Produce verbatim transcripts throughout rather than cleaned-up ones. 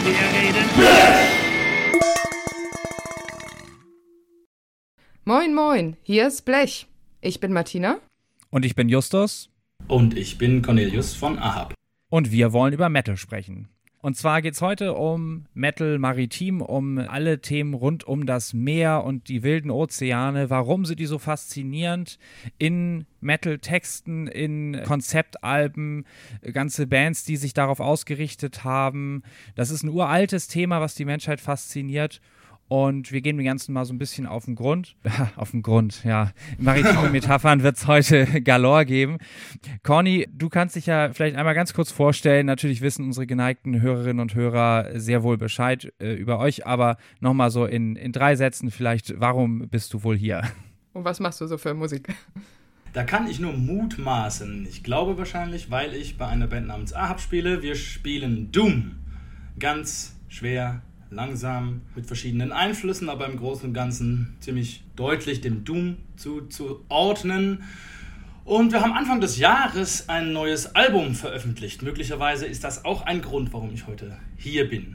wir reden. Moin, moin, hier ist Blech. Ich bin Martina. Und ich bin Justus. Und ich bin Cornelius von Ahab. Und wir wollen über Metal sprechen. Und zwar geht es heute um Metal Maritim, um alle Themen rund um das Meer und die wilden Ozeane. Warum sind die so faszinierend? In Metal-Texten, in Konzeptalben, ganze Bands, die sich darauf ausgerichtet haben. Das ist ein uraltes Thema, was die Menschheit fasziniert. Und wir gehen dem Ganzen mal so ein bisschen auf den Grund. auf den Grund, ja. Maritime Metaphern wird es heute galore geben. Corny, du kannst dich ja vielleicht einmal ganz kurz vorstellen. Natürlich wissen unsere geneigten Hörerinnen und Hörer sehr wohl Bescheid äh, über euch, aber nochmal so in, in drei Sätzen vielleicht, warum bist du wohl hier? Und was machst du so für Musik? Da kann ich nur mutmaßen. Ich glaube wahrscheinlich, weil ich bei einer Band namens Ahab spiele. Wir spielen Doom. Ganz schwer, langsam, mit verschiedenen Einflüssen, aber im Großen und Ganzen ziemlich deutlich dem Doom zuzuordnen. Und wir haben Anfang des Jahres ein neues Album veröffentlicht. Möglicherweise ist das auch ein Grund, warum ich heute hier bin.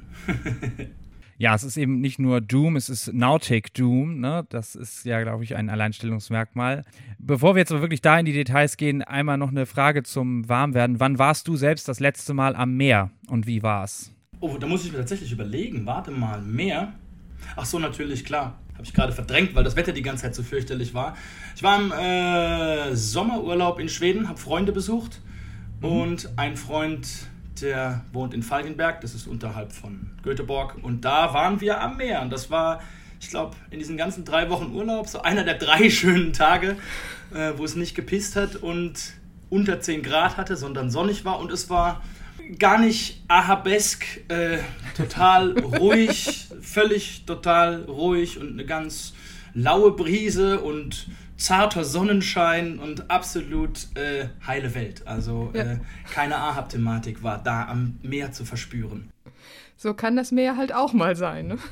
Ja, es ist eben nicht nur Doom, es ist Nautic Doom, ne? Das ist ja, glaube ich, ein Alleinstellungsmerkmal. Bevor wir jetzt aber wirklich da in die Details gehen, einmal noch eine Frage zum Warmwerden. Wann warst du selbst das letzte Mal am Meer und wie war's? Oh, da muss ich mir tatsächlich überlegen. Warte mal, Meer? Ach so, natürlich, klar. Habe ich gerade verdrängt, weil das Wetter die ganze Zeit so fürchterlich war. Ich war im äh, Sommerurlaub in Schweden, habe Freunde besucht. Mhm. Und ein Freund, der wohnt in Falkenberg, das ist unterhalb von Göteborg. Und da waren wir am Meer. Und das war, ich glaube, in diesen ganzen drei Wochen Urlaub so einer der drei schönen Tage, äh, wo es nicht gepisst hat und unter zehn Grad hatte, sondern sonnig war. Und es war gar nicht ahabesk, äh, total ruhig, völlig total ruhig und eine ganz laue Brise und zarter Sonnenschein und absolut äh, heile Welt. Also ja. äh, keine Ahab-Thematik war da am Meer zu verspüren. So kann das Meer halt auch mal sein, ne?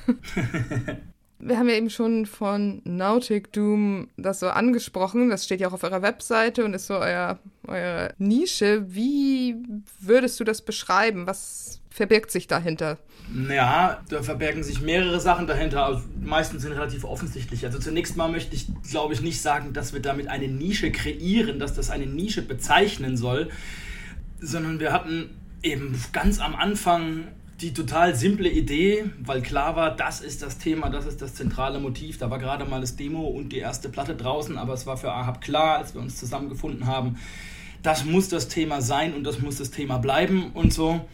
Wir haben ja eben schon von Nautic Doom das so angesprochen. Das steht ja auch auf eurer Webseite und ist so euer, eure Nische. Wie würdest du das beschreiben? Was verbirgt sich dahinter? Ja, da verbergen sich mehrere Sachen dahinter. Also meistens sind relativ offensichtlich. Also zunächst mal möchte ich, glaube ich, nicht sagen, dass wir damit eine Nische kreieren, dass das eine Nische bezeichnen soll, sondern wir hatten eben ganz am Anfang die total simple Idee, weil klar war, das ist das Thema, das ist das zentrale Motiv. Da war gerade mal das Demo und die erste Platte draußen, aber es war für Ahab klar, als wir uns zusammengefunden haben, das muss das Thema sein und das muss das Thema bleiben und so.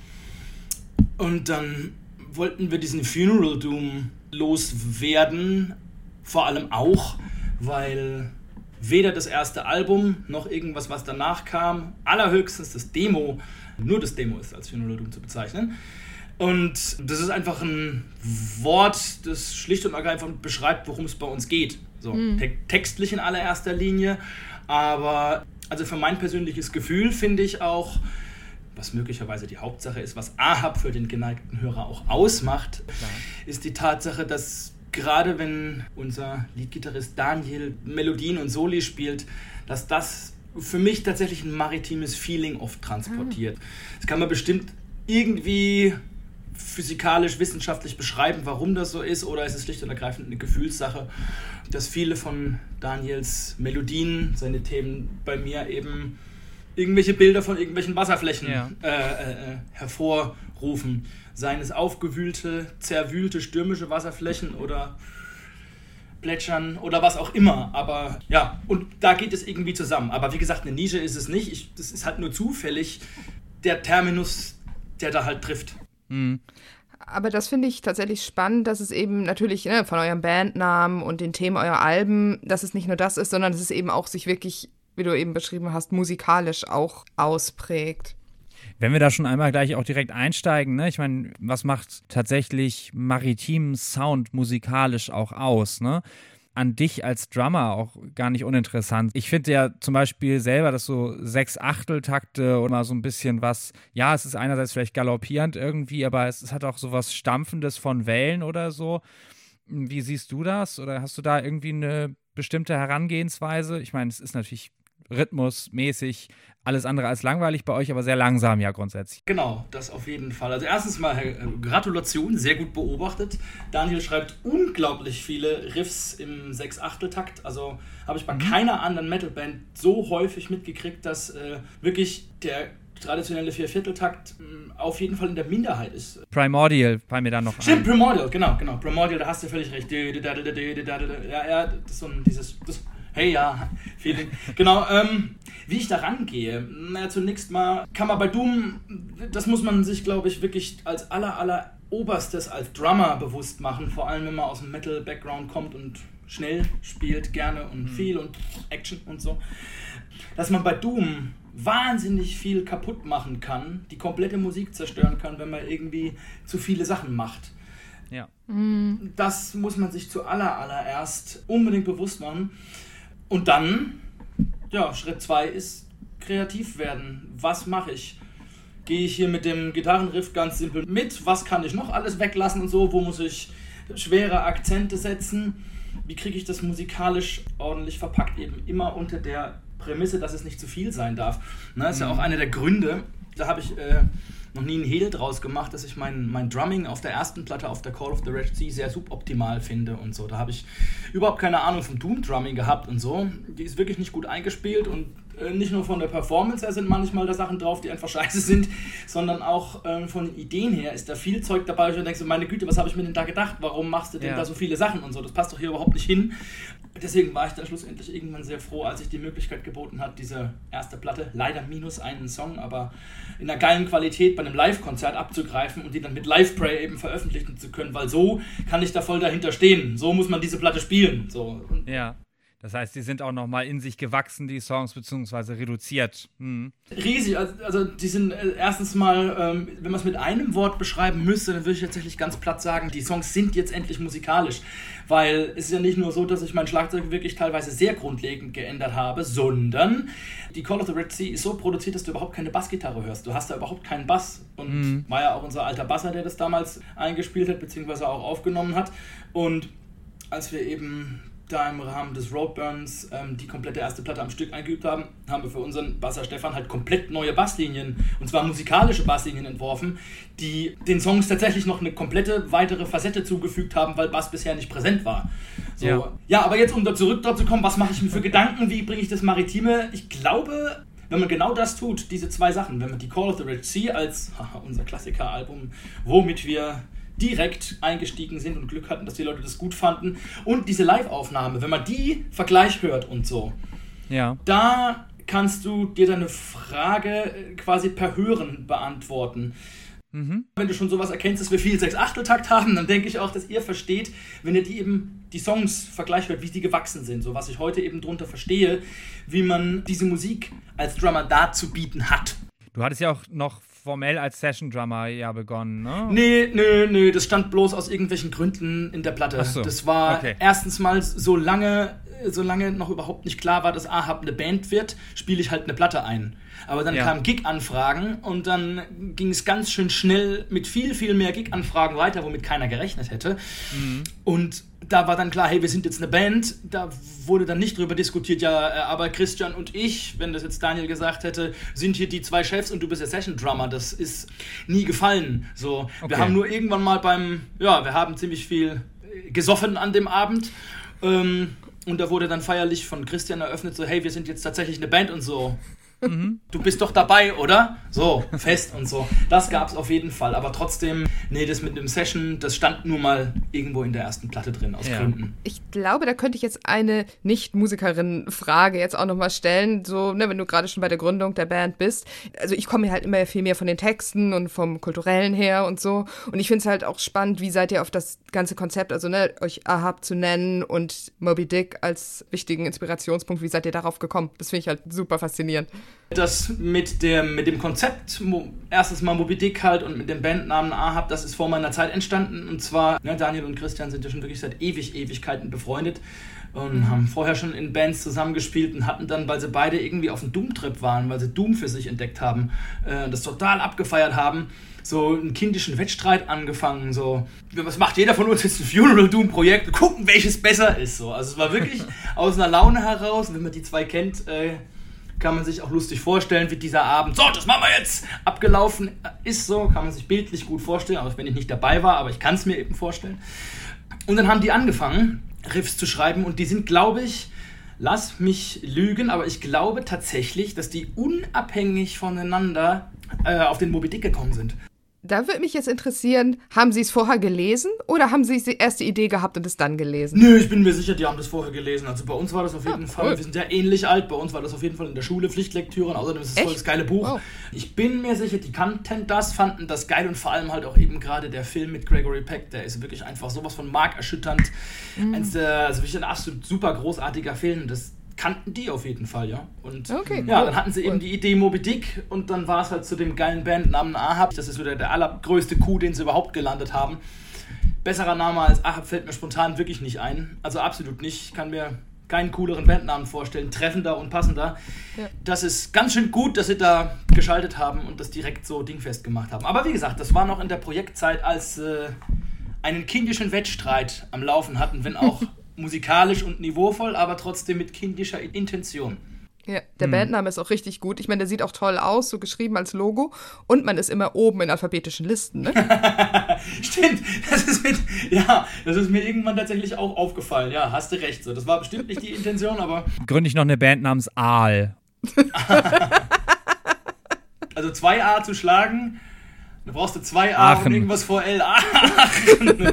Und dann wollten wir diesen Funeral Doom loswerden, vor allem auch, weil weder das erste Album noch irgendwas, was danach kam, allerhöchstens das Demo, nur das Demo ist als Funeral Doom zu bezeichnen. Und das ist einfach ein Wort, das schlicht und ergreifend beschreibt, worum es bei uns geht. So, mhm. te- textlich in allererster Linie, aber also für mein persönliches Gefühl finde ich auch, was möglicherweise die Hauptsache ist, was Ahab für den geneigten Hörer auch ausmacht, Klar. ist die Tatsache, dass gerade wenn unser Leadgitarrist Daniel Melodien und Soli spielt, dass das für mich tatsächlich ein maritimes Feeling oft transportiert. Mhm. Das kann man bestimmt irgendwie physikalisch, wissenschaftlich beschreiben, warum das so ist, oder ist es schlicht und ergreifend eine Gefühlssache, dass viele von Daniels Melodien, seine Themen bei mir eben irgendwelche Bilder von irgendwelchen Wasserflächen ja. äh, äh, hervorrufen. Seien es aufgewühlte, zerwühlte, stürmische Wasserflächen oder Plätschern oder was auch immer. Aber ja, und da geht es irgendwie zusammen. Aber wie gesagt, eine Nische ist es nicht. Ich, das ist halt nur zufällig der Terminus, der da halt trifft. Mhm. Aber das finde ich tatsächlich spannend, dass es eben natürlich ne, von eurem Bandnamen und den Themen eurer Alben, dass es nicht nur das ist, sondern dass es eben auch sich wirklich, wie du eben beschrieben hast, musikalisch auch ausprägt. Wenn wir da schon einmal gleich auch direkt einsteigen, ne? Ich meine, was macht tatsächlich maritimen Sound musikalisch auch aus, ne? An dich als Drummer auch gar nicht uninteressant. Ich finde ja zum Beispiel selber, dass so Sechs-Achtel-Takte oder so ein bisschen was, ja, es ist einerseits vielleicht galoppierend irgendwie, aber es, es hat auch so was Stampfendes von Wellen oder so. Wie siehst du das? Oder hast du da irgendwie eine bestimmte Herangehensweise? Ich meine, es ist natürlich rhythmusmäßig alles andere als langweilig bei euch, aber sehr langsam ja grundsätzlich. Genau, das auf jeden Fall. Also erstens mal äh, Gratulation, sehr gut beobachtet. Daniel schreibt unglaublich viele Riffs im Sechs-Achtel-Takt. Also habe ich bei mhm. keiner anderen Metalband so häufig mitgekriegt, dass äh, wirklich der traditionelle Viervierteltakt äh, auf jeden Fall in der Minderheit ist. Primordial fallen mir da noch Stimmt, ein. Primordial, genau, genau. Primordial, da hast du völlig recht. Ja, ja, das ist so ein, dieses... Das, hey, ja, Feeling. Genau, ähm, wie ich da rangehe. Na, zunächst mal kann man bei Doom, das muss man sich, glaube ich, wirklich als aller, aller Oberstes als Drummer bewusst machen, vor allem wenn man aus dem Metal-Background kommt und schnell spielt, gerne und mhm. viel und Action und so, dass man bei Doom wahnsinnig viel kaputt machen kann, die komplette Musik zerstören kann, wenn man irgendwie zu viele Sachen macht. Ja. Mhm. Das muss man sich zu aller, allererst unbedingt bewusst machen. Und dann, ja, Schritt zwei ist kreativ werden. Was mache ich? Gehe ich hier mit dem Gitarrenriff ganz simpel mit? Was kann ich noch alles weglassen und so? Wo muss ich schwere Akzente setzen? Wie kriege ich das musikalisch ordentlich verpackt? Eben immer unter der Prämisse, dass es nicht zu viel sein darf. Na, das ist ja auch einer der Gründe, da habe ich äh, noch nie einen Hehl draus gemacht, dass ich mein, mein Drumming auf der ersten Platte auf der Call of the Red Sea sehr suboptimal finde und so. Da habe ich überhaupt keine Ahnung vom Doom-Drumming gehabt und so. Die ist wirklich nicht gut eingespielt und äh, nicht nur von der Performance her sind manchmal da Sachen drauf, die einfach scheiße sind, sondern auch äh, von den Ideen her ist da viel Zeug dabei, wo ich denke so, meine Güte, was habe ich mir denn da gedacht? Warum machst du denn ja. da so viele Sachen und so? Das passt doch hier überhaupt nicht hin. Deswegen war ich dann schlussendlich irgendwann sehr froh, als ich die Möglichkeit geboten hat, diese erste Platte, leider minus einen Song, aber in einer geilen Qualität bei einem Live-Konzert abzugreifen und die dann mit Live-Pray eben veröffentlichen zu können, weil so kann ich da voll dahinter stehen. So muss man diese Platte spielen. So. Ja. Das heißt, die sind auch nochmal in sich gewachsen, die Songs, beziehungsweise reduziert. Hm. Riesig, also, also die sind äh, erstens mal, ähm, wenn man es mit einem Wort beschreiben müsste, dann würde ich tatsächlich ganz platt sagen, die Songs sind jetzt endlich musikalisch, weil es ist ja nicht nur so, dass ich mein Schlagzeug wirklich teilweise sehr grundlegend geändert habe, sondern die Call of the Red Sea ist so produziert, dass du überhaupt keine Bassgitarre hörst. Du hast da überhaupt keinen Bass und mhm. war ja auch unser alter Basser, der das damals eingespielt hat, beziehungsweise auch aufgenommen hat. Und als wir eben da im Rahmen des Roadburns ähm, die komplette erste Platte am Stück eingeübt haben, haben wir für unseren Basser Stefan halt komplett neue Basslinien, und zwar musikalische Basslinien entworfen, die den Songs tatsächlich noch eine komplette weitere Facette zugefügt haben, weil Bass bisher nicht präsent war. So. Ja. ja, aber jetzt, um da zurück dazu zu kommen, was mache ich mir für Gedanken, wie bringe ich das Maritime? Ich glaube, wenn man genau das tut, diese zwei Sachen, wenn man die Call of the Red Sea als haha, unser Klassiker-Album, womit wir direkt eingestiegen sind und Glück hatten, dass die Leute das gut fanden, und diese Live-Aufnahme, wenn man die Vergleich hört und so, ja. da kannst du dir deine Frage quasi per Hören beantworten. Mhm. Wenn du schon sowas erkennst, dass wir viel Sechs-Achtel-Takt haben, dann denke ich auch, dass ihr versteht, wenn ihr die eben die Songs vergleicht hört, wie die gewachsen sind, so was ich heute eben drunter verstehe, wie man diese Musik als Drummer darzubieten hat. Du hattest ja auch noch formell als Session-Drummer ja begonnen, ne? Nee, nee, nee, das stand bloß aus irgendwelchen Gründen in der Platte. Ach so. Das war okay. erstens mal, solange, solange noch überhaupt nicht klar war, dass Ahab eine Band wird, spiele ich halt eine Platte ein. Aber dann ja. kamen Gig-Anfragen und dann ging es ganz schön schnell mit viel, viel mehr Gig-Anfragen weiter, womit keiner gerechnet hätte. Mhm. Und da war dann klar, hey, wir sind jetzt eine Band. Da wurde dann nicht drüber diskutiert, ja, aber Christian und ich, wenn das jetzt Daniel gesagt hätte, sind hier die zwei Chefs und du bist der Session-Drummer. Das ist nie gefallen. So, okay. Wir haben nur irgendwann mal beim, ja, wir haben ziemlich viel gesoffen an dem Abend. Ähm, und da wurde dann feierlich von Christian eröffnet, so, hey, wir sind jetzt tatsächlich eine Band und so. Mhm. Du bist doch dabei, oder? So, fest und so. Das gab's auf jeden Fall. Aber trotzdem, nee, das mit einem Session, das stand nur mal irgendwo in der ersten Platte drin, aus ja. Gründen. Ich glaube, da könnte ich jetzt eine Nicht-Musikerin-Frage jetzt auch nochmal stellen. So, ne, wenn du gerade schon bei der Gründung der Band bist. Also ich komme mir halt immer viel mehr von den Texten und vom Kulturellen her und so. Und ich finde es halt auch spannend, wie seid ihr auf das ganze Konzept, also ne, euch Ahab zu nennen und Moby Dick als wichtigen Inspirationspunkt, wie seid ihr darauf gekommen? Das finde ich halt super faszinierend. Das mit dem, mit dem Konzept, erstens mal Moby Dick halt und mit dem Bandnamen Ahab, das ist vor meiner Zeit entstanden. Und zwar, ne, Daniel und Christian sind ja schon wirklich seit ewig, Ewigkeiten befreundet und mhm. haben vorher schon in Bands zusammengespielt und hatten dann, weil sie beide irgendwie auf einem Doom-Trip waren, weil sie Doom für sich entdeckt haben, äh, das total abgefeiert haben, so einen kindischen Wettstreit angefangen, so, was macht jeder von uns jetzt ein Funeral-Doom-Projekt, gucken, welches besser ist, so. Also es war wirklich aus einer Laune heraus, wenn man die zwei kennt, äh, kann man sich auch lustig vorstellen, wie dieser Abend, so, das machen wir jetzt, abgelaufen ist. So, kann man sich bildlich gut vorstellen, auch wenn ich nicht dabei war, aber ich kann es mir eben vorstellen. Und dann haben die angefangen, Riffs zu schreiben und die sind, glaube ich, lass mich lügen, aber ich glaube tatsächlich, dass die unabhängig voneinander äh, auf den Moby Dick gekommen sind. Da würde mich jetzt interessieren, haben Sie es vorher gelesen oder haben Sie die erste Idee gehabt und es dann gelesen? Nö, ich bin mir sicher, die haben das vorher gelesen. Also bei uns war das auf jeden ja, Fall, cool. wir sind ja ähnlich alt, bei uns war das auf jeden Fall in der Schule Pflichtlektüre und außerdem ist es voll das geile Buch. Wow. Ich bin mir sicher, die kannten das, fanden das geil und vor allem halt auch eben gerade der Film mit Gregory Peck, der ist wirklich einfach sowas von markerschütternd. Mhm. Eins der, also wirklich ein absolut super großartiger Film, das kannten die auf jeden Fall, ja. Und okay, ja, cool. dann hatten sie cool. eben die Idee Moby Dick und dann war es halt zu dem geilen Bandnamen Ahab. Das ist wieder der allergrößte Coup, den sie überhaupt gelandet haben. Besserer Name als Ahab fällt mir spontan wirklich nicht ein. Also absolut nicht. Ich kann mir keinen cooleren Bandnamen vorstellen. Treffender und passender. Ja. Das ist ganz schön gut, dass sie da geschaltet haben und das direkt so dingfest gemacht haben. Aber wie gesagt, das war noch in der Projektzeit, als äh, einen kindischen Wettstreit am Laufen hatten, wenn auch musikalisch und niveauvoll, aber trotzdem mit kindischer Intention. Ja, der hm. Bandname ist auch richtig gut. Ich meine, der sieht auch toll aus, so geschrieben als Logo. Und man ist immer oben in alphabetischen Listen, ne? Stimmt, das ist, mit, ja, das ist mir irgendwann tatsächlich auch aufgefallen. Ja, hast du recht. So. Das war bestimmt nicht die Intention, aber... Gründe ich noch eine Band namens Aal. Also zwei A zu schlagen, da brauchst du zwei A Aachen. und irgendwas vor L. Aachen.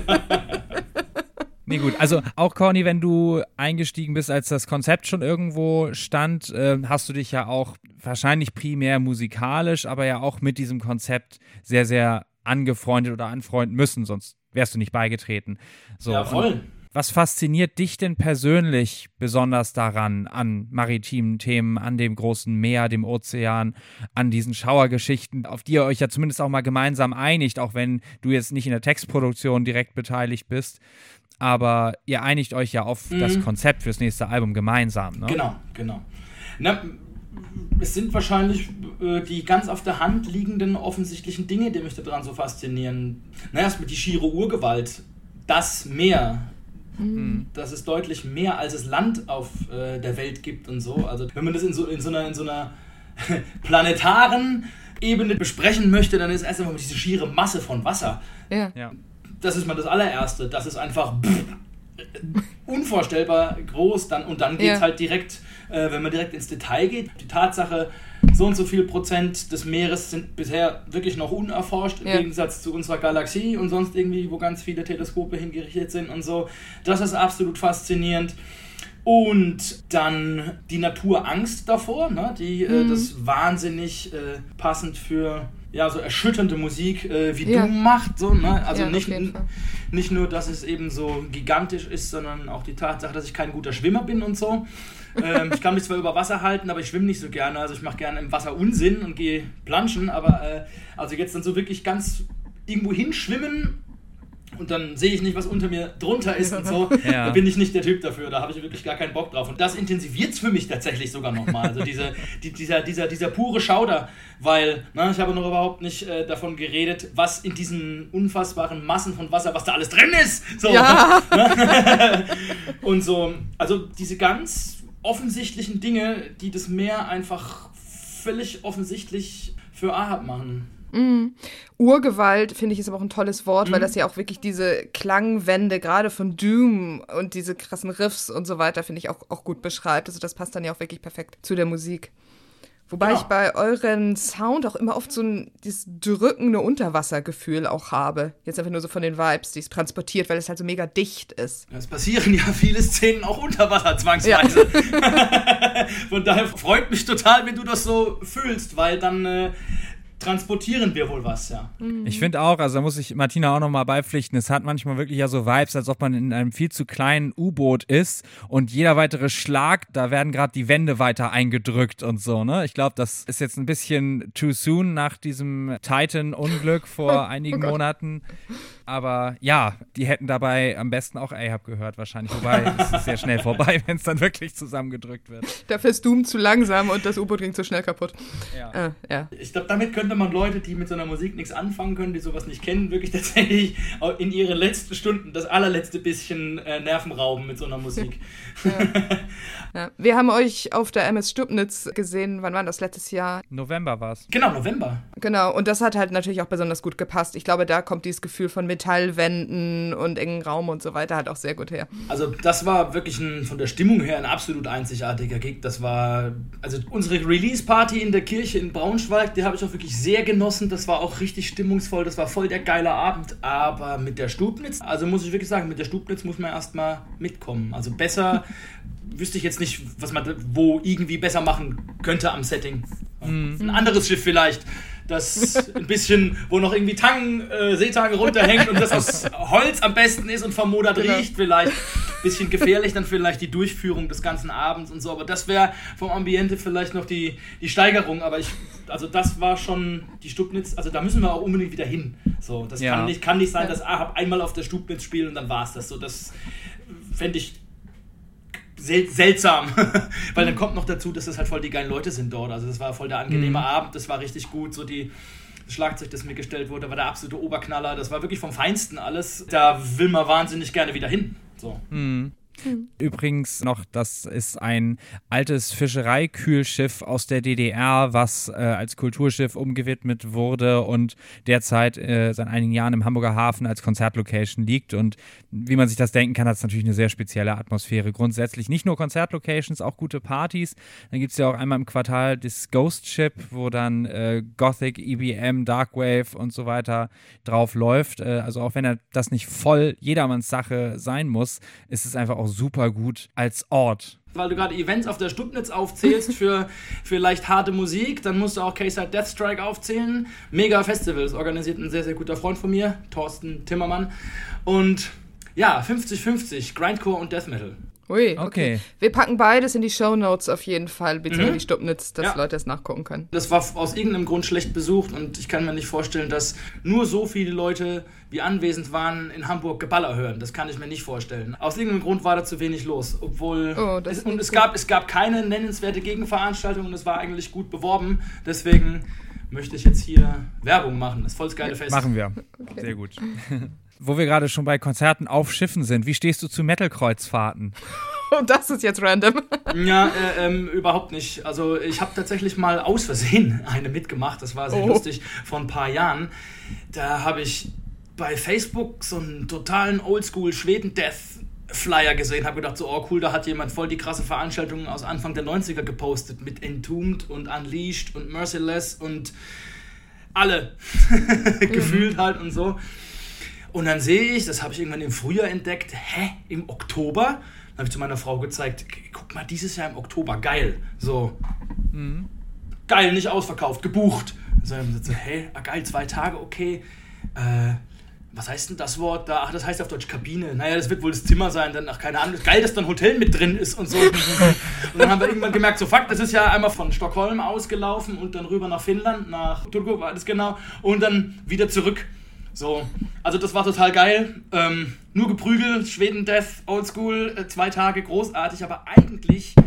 Nee, gut. Also auch, Corny, wenn du eingestiegen bist, als das Konzept schon irgendwo stand, äh, hast du dich ja auch wahrscheinlich primär musikalisch, aber ja auch mit diesem Konzept sehr, sehr angefreundet oder anfreunden müssen, sonst wärst du nicht beigetreten. So, ja, voll. Was fasziniert dich denn persönlich besonders daran, an maritimen Themen, an dem großen Meer, dem Ozean, an diesen Schauergeschichten, auf die ihr euch ja zumindest auch mal gemeinsam einigt, auch wenn du jetzt nicht in der Textproduktion direkt beteiligt bist? Aber ihr einigt euch ja auf mhm. das Konzept fürs nächste Album gemeinsam, ne? Genau, genau. Na, es sind wahrscheinlich äh, die ganz auf der Hand liegenden offensichtlichen Dinge, die mich daran so faszinieren. Na, erstmal die schiere Urgewalt, das Meer. Mhm. Dass es deutlich mehr als es Land auf äh, der Welt gibt und so. Also wenn man das in so, in so einer, in so einer planetaren Ebene besprechen möchte, dann ist erst einmal diese schiere Masse von Wasser. Ja. Ja. Das ist mal das allererste. Das ist einfach pff, unvorstellbar groß. Dann, und dann geht es ja. halt direkt, äh, wenn man direkt ins Detail geht. Die Tatsache, so und so viel Prozent des Meeres sind bisher wirklich noch unerforscht, im ja. Gegensatz zu unserer Galaxie und sonst irgendwie, wo ganz viele Teleskope hingerichtet sind und so. Das ist absolut faszinierend. Und dann die Naturangst davor, ne, die mhm. äh, das wahnsinnig äh, passend für ja, so erschütternde Musik äh, wie ja. du macht. So, ne? Also ja, nicht, nicht nur, dass es eben so gigantisch ist, sondern auch die Tatsache, dass ich kein guter Schwimmer bin und so. ähm, ich kann mich zwar über Wasser halten, aber ich schwimme nicht so gerne. Also ich mache gerne im Wasser Unsinn und gehe planschen, aber äh, also jetzt dann so wirklich ganz irgendwo hinschwimmen und dann sehe ich nicht, was unter mir drunter ist und so, ja. da bin ich nicht der Typ dafür, da habe ich wirklich gar keinen Bock drauf. Und das intensiviert es für mich tatsächlich sogar nochmal, also diese, die, dieser, dieser, dieser pure Schauder, weil ne, ich habe noch überhaupt nicht äh, davon geredet, was in diesen unfassbaren Massen von Wasser, was da alles drin ist. So. Ja. Und so, also diese ganz offensichtlichen Dinge, die das Meer einfach völlig offensichtlich für Ahab machen. Mm. Urgewalt, finde ich, ist aber auch ein tolles Wort, mhm. weil das ja auch wirklich diese Klangwände, gerade von Doom und diese krassen Riffs und so weiter, finde ich auch, auch gut beschreibt. Also das passt dann ja auch wirklich perfekt zu der Musik. Wobei ja. ich bei euren Sound auch immer oft so ein dieses drückende Unterwassergefühl auch habe. Jetzt einfach nur so von den Vibes, die es transportiert, weil es halt so mega dicht ist. Es passieren ja viele Szenen auch unter Wasser zwangsweise. Ja. Von daher freut mich total, wenn du das so fühlst, weil dann äh, transportieren wir wohl was, ja. Ich finde auch, also da muss ich Martina auch nochmal beipflichten, es hat manchmal wirklich ja so Vibes, als ob man in einem viel zu kleinen U-Boot ist und jeder weitere Schlag, da werden gerade die Wände weiter eingedrückt und so, ne? Ich glaube, das ist jetzt ein bisschen too soon nach diesem Titan-Unglück vor einigen oh Monaten. Aber ja, die hätten dabei am besten auch Ahab gehört wahrscheinlich. Wobei, es ist sehr schnell vorbei, wenn es dann wirklich zusammengedrückt wird. Dafür ist Doom zu langsam und das U-Boot ging zu schnell kaputt. Ja. Äh, ja. Ich glaube, damit könnte wenn man Leute, die mit so einer Musik nichts anfangen können, die sowas nicht kennen, wirklich tatsächlich in ihren letzten Stunden das allerletzte bisschen äh, Nerven rauben mit so einer Musik. Ja. Ja. Wir haben euch auf der M S Stubnitz gesehen, wann war das, letztes Jahr? November war es. Genau, November. Genau, und das hat halt natürlich auch besonders gut gepasst. Ich glaube, da kommt dieses Gefühl von Metallwänden und engen Raum und so weiter halt auch sehr gut her. Also das war wirklich ein, von der Stimmung her ein absolut einzigartiger Gig. Das war, also unsere Release-Party in der Kirche in Braunschweig, die habe ich auch wirklich sehr genossen. Das war auch richtig stimmungsvoll, das war voll der geile Abend. Aber mit der Stubnitz, also muss ich wirklich sagen, mit der Stubnitz muss man erstmal mitkommen. Also besser wüsste ich jetzt nicht, was man wo irgendwie besser machen könnte am Setting. Mhm. Ein anderes Schiff vielleicht, das ein bisschen, wo noch irgendwie Tangen, äh, Seetange runterhängt und das aus Holz am besten ist und vermodert genau. riecht vielleicht. Bisschen gefährlich dann vielleicht die Durchführung des ganzen Abends und so, aber das wäre vom Ambiente vielleicht noch die, die Steigerung, aber ich, also das war schon die Stubnitz, also da müssen wir auch unbedingt wieder hin. So, das ja. kann, nicht, kann nicht sein, dass ah, hab einmal auf der Stubnitz spielen und dann war es das. So, das fände ich sel- seltsam, weil dann kommt noch dazu, dass das halt voll die geilen Leute sind dort. Also das war voll der angenehme mhm. Abend, das war richtig gut, so die das Schlagzeug, das mir gestellt wurde, war der absolute Oberknaller. Das war wirklich vom Feinsten alles. Da will man wahnsinnig gerne wieder hin. So. Mhm. Übrigens noch, das ist ein altes Fischereikühlschiff aus der D D R, was äh, als Kulturschiff umgewidmet wurde und derzeit äh, seit einigen Jahren im Hamburger Hafen als Konzertlocation liegt. Und wie man sich das denken kann, hat es natürlich eine sehr spezielle Atmosphäre. Grundsätzlich nicht nur Konzertlocations, auch gute Partys. Dann gibt es ja auch einmal im Quartal das Ghost Ship, wo dann äh, Gothic, E B M, Darkwave und so weiter drauf läuft. Äh, also auch wenn er das nicht voll jedermanns Sache sein muss, ist es einfach auch super gut als Ort. Weil du gerade Events auf der Stubnitz aufzählst für, für leicht harte Musik, dann musst du auch K-Side Deathstrike aufzählen. Mega Festivals, organisiert ein sehr, sehr guter Freund von mir, Thorsten Timmermann. Und ja, fünfzig fünfzig, Grindcore und Death Metal. Ui, okay. okay. Wir packen beides in die Shownotes auf jeden Fall, beziehungsweise Mhm. die Stubnitz, dass Ja. Leute es nachgucken können. Das war aus irgendeinem Grund schlecht besucht und ich kann mir nicht vorstellen, dass nur so viele Leute, wie anwesend waren, in Hamburg Geballer hören. Das kann ich mir nicht vorstellen. Aus irgendeinem Grund war da zu wenig los, obwohl Oh, das es, ist und nicht es gut. gab, es gab keine nennenswerte Gegenveranstaltung und es war eigentlich gut beworben. Deswegen möchte ich jetzt hier Werbung machen. Das ist voll das geile Fest. Machen wir. Okay. Sehr gut. Wo wir gerade schon bei Konzerten auf Schiffen sind, wie stehst du zu Metal-Kreuzfahrten? Oh, das ist jetzt random. Ja, äh, ähm, überhaupt nicht. Also ich habe tatsächlich mal aus Versehen eine mitgemacht. Das war sehr Oh. lustig, vor ein paar Jahren. Da habe ich bei Facebook so einen totalen Oldschool-Schweden-Death-Flyer gesehen. Habe gedacht, so, oh cool, da hat jemand voll die krasse Veranstaltung aus Anfang der neunziger gepostet. Mit Entombed und Unleashed und Merciless und alle. Gefühlt halt und so. Und dann sehe ich, das habe ich irgendwann im Frühjahr entdeckt, hä, im Oktober? Dann habe ich zu meiner Frau gezeigt, guck mal, dieses Jahr im Oktober, geil. So, Mhm. geil, nicht ausverkauft, gebucht. So, dann so, hey, ah, geil, zwei Tage, okay. Äh, was heißt denn das Wort da? Ach, das heißt auf Deutsch Kabine. Naja, das wird wohl das Zimmer sein, dann, ach, keine Ahnung. Geil, dass da ein Hotel mit drin ist und so. Und dann haben wir irgendwann gemerkt, so, fuck, das ist ja einmal von Stockholm ausgelaufen und dann rüber nach Finnland, nach Turku war das genau, und dann wieder zurück. So, also das war total geil. Ähm, nur geprügelt, Schweden-Death, Oldschool, äh, zwei Tage, großartig, aber eigentlich,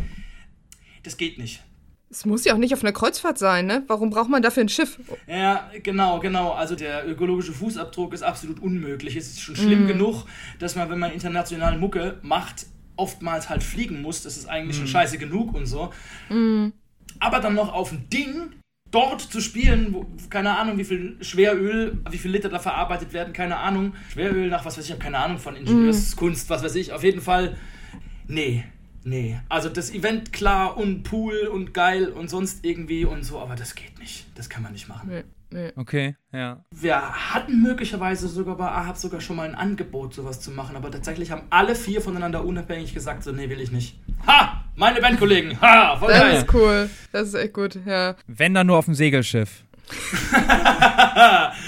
das geht nicht. Es muss ja auch nicht auf einer Kreuzfahrt sein, ne? Warum braucht man dafür ein Schiff? Ja, genau, genau. Also der ökologische Fußabdruck ist absolut unmöglich. Es ist schon schlimm Mm. genug, dass man, wenn man internationale Mucke macht, oftmals halt fliegen muss. Das ist eigentlich schon scheiße genug und so. Mm. Aber dann noch auf ein Ding dort zu spielen, wo, keine Ahnung, wie viel Schweröl, wie viel Liter da verarbeitet werden, keine Ahnung. Schweröl nach, was weiß ich, ich habe keine Ahnung von Ingenieurskunst, was weiß ich. Auf jeden Fall, nee. Nee, also das Event klar und Pool und geil und sonst irgendwie und so, aber das geht nicht. Das kann man nicht machen. Nee, nee. Okay, ja. Wir hatten möglicherweise sogar bei Ahab sogar schon mal ein Angebot, sowas zu machen, aber tatsächlich haben alle vier voneinander unabhängig gesagt, so, nee, will ich nicht. Ha! Meine Bandkollegen! Ha! Voll Das geil! ist cool. Das ist echt gut, ja. Wenn dann nur auf dem Segelschiff.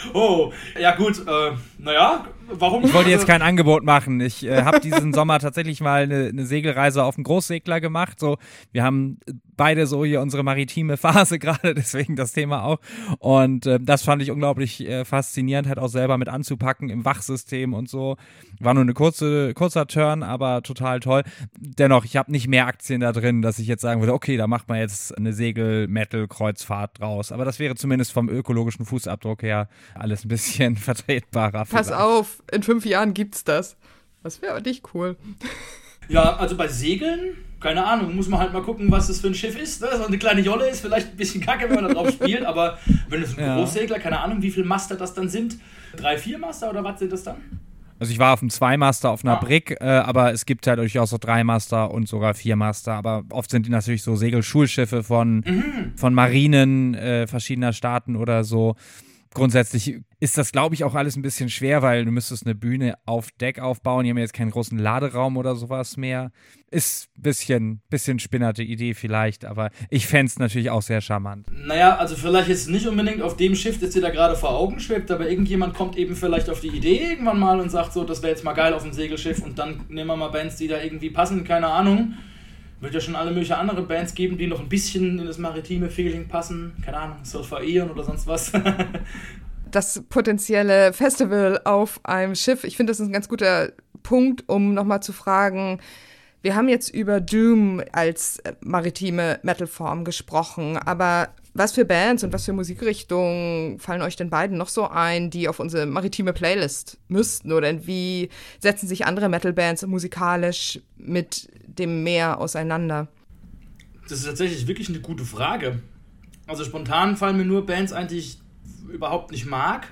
Oh, ja gut, äh, naja, warum? Ich wollte jetzt kein Angebot machen. Ich äh, habe diesen Sommer tatsächlich mal eine, eine Segelreise auf dem Großsegler gemacht. So, wir haben beide so hier unsere maritime Phase gerade, deswegen das Thema auch. Und äh, das fand ich unglaublich äh, faszinierend, halt auch selber mit anzupacken im Wachsystem und so. War nur eine kurze, kurzer Turn, aber total toll. Dennoch, ich habe nicht mehr Aktien da drin, dass ich jetzt sagen würde, okay, da macht man jetzt eine Segel-Metal-Kreuzfahrt draus. Aber das wäre zumindest vom ökologischen Fußabdruck her alles ein bisschen vertretbarer. Pass vielleicht. auf, in fünf Jahren gibt's das. Das wäre aber nicht cool. Ja, also bei Segeln, keine Ahnung, muss man halt mal gucken, was das für ein Schiff ist. Ne? So eine kleine Jolle ist vielleicht ein bisschen kacke, wenn man da drauf spielt, aber wenn es ein Ja. Großsegler, keine Ahnung, wie viele Master das dann sind. Drei, vier Master oder was sind das dann? Also ich war auf einem Zweimaster auf einer Ah. Brick, äh, aber es gibt halt durchaus auch Dreimaster und sogar Viermaster. Aber oft sind die natürlich so Segelschulschiffe von, Mhm. von Marinen äh, verschiedener Staaten oder so. Grundsätzlich ist das, glaube ich, auch alles ein bisschen schwer, weil du müsstest eine Bühne auf Deck aufbauen. Die haben jetzt keinen großen Laderaum oder sowas mehr. Ist ein bisschen, bisschen spinnerte Idee vielleicht, aber ich fände es natürlich auch sehr charmant. Naja, also vielleicht jetzt nicht unbedingt auf dem Schiff, das dir da gerade vor Augen schwebt, aber irgendjemand kommt eben vielleicht auf die Idee irgendwann mal und sagt so, das wäre jetzt mal geil auf dem Segelschiff und dann nehmen wir mal Bands, die da irgendwie passen, keine Ahnung. Wird ja schon alle möglichen andere Bands geben, die noch ein bisschen in das maritime Feeling passen. Keine Ahnung, Sulphur Aeon oder sonst was. Das potenzielle Festival auf einem Schiff, ich finde, das ist ein ganz guter Punkt, um nochmal zu fragen, wir haben jetzt über Doom als maritime Metalform gesprochen, aber was für Bands und was für Musikrichtungen fallen euch denn beiden noch so ein, die auf unsere maritime Playlist müssten? Oder wie setzen sich andere Metal-Bands musikalisch mit dem Meer auseinander? Das ist tatsächlich wirklich eine gute Frage. Also spontan fallen mir nur Bands ein, die ich überhaupt nicht mag.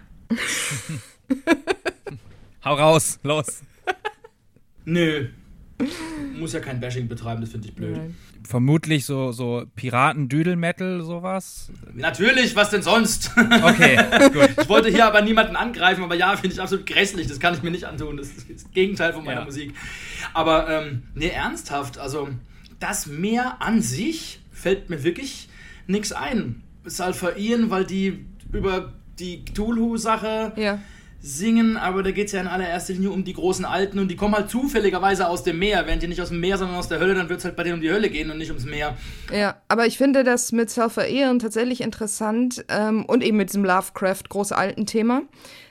Hau raus, los. Nö. Muss ja kein Bashing betreiben, das finde ich blöd. Nein. Vermutlich so, so Piraten-Düdel-Metal, sowas. Natürlich, was denn sonst? Okay, gut. Ich wollte hier aber niemanden angreifen, aber ja, finde ich absolut grässlich. Das kann ich mir nicht antun. Das ist das Gegenteil von meiner Ja. Musik. Aber, ähm, nee, ernsthaft. Also, das Meer an sich fällt mir wirklich nichts ein. Sulphur Aeon, weil die über die Cthulhu-Sache Ja. singen, aber da geht es ja in allererster Linie um die großen Alten und die kommen halt zufälligerweise aus dem Meer. Wären die nicht aus dem Meer, sondern aus der Hölle, dann wird es halt bei denen um die Hölle gehen und nicht ums Meer. Ja, aber ich finde das mit Sulphur Aeon tatsächlich interessant ähm, und eben mit diesem Lovecraft große alten Thema,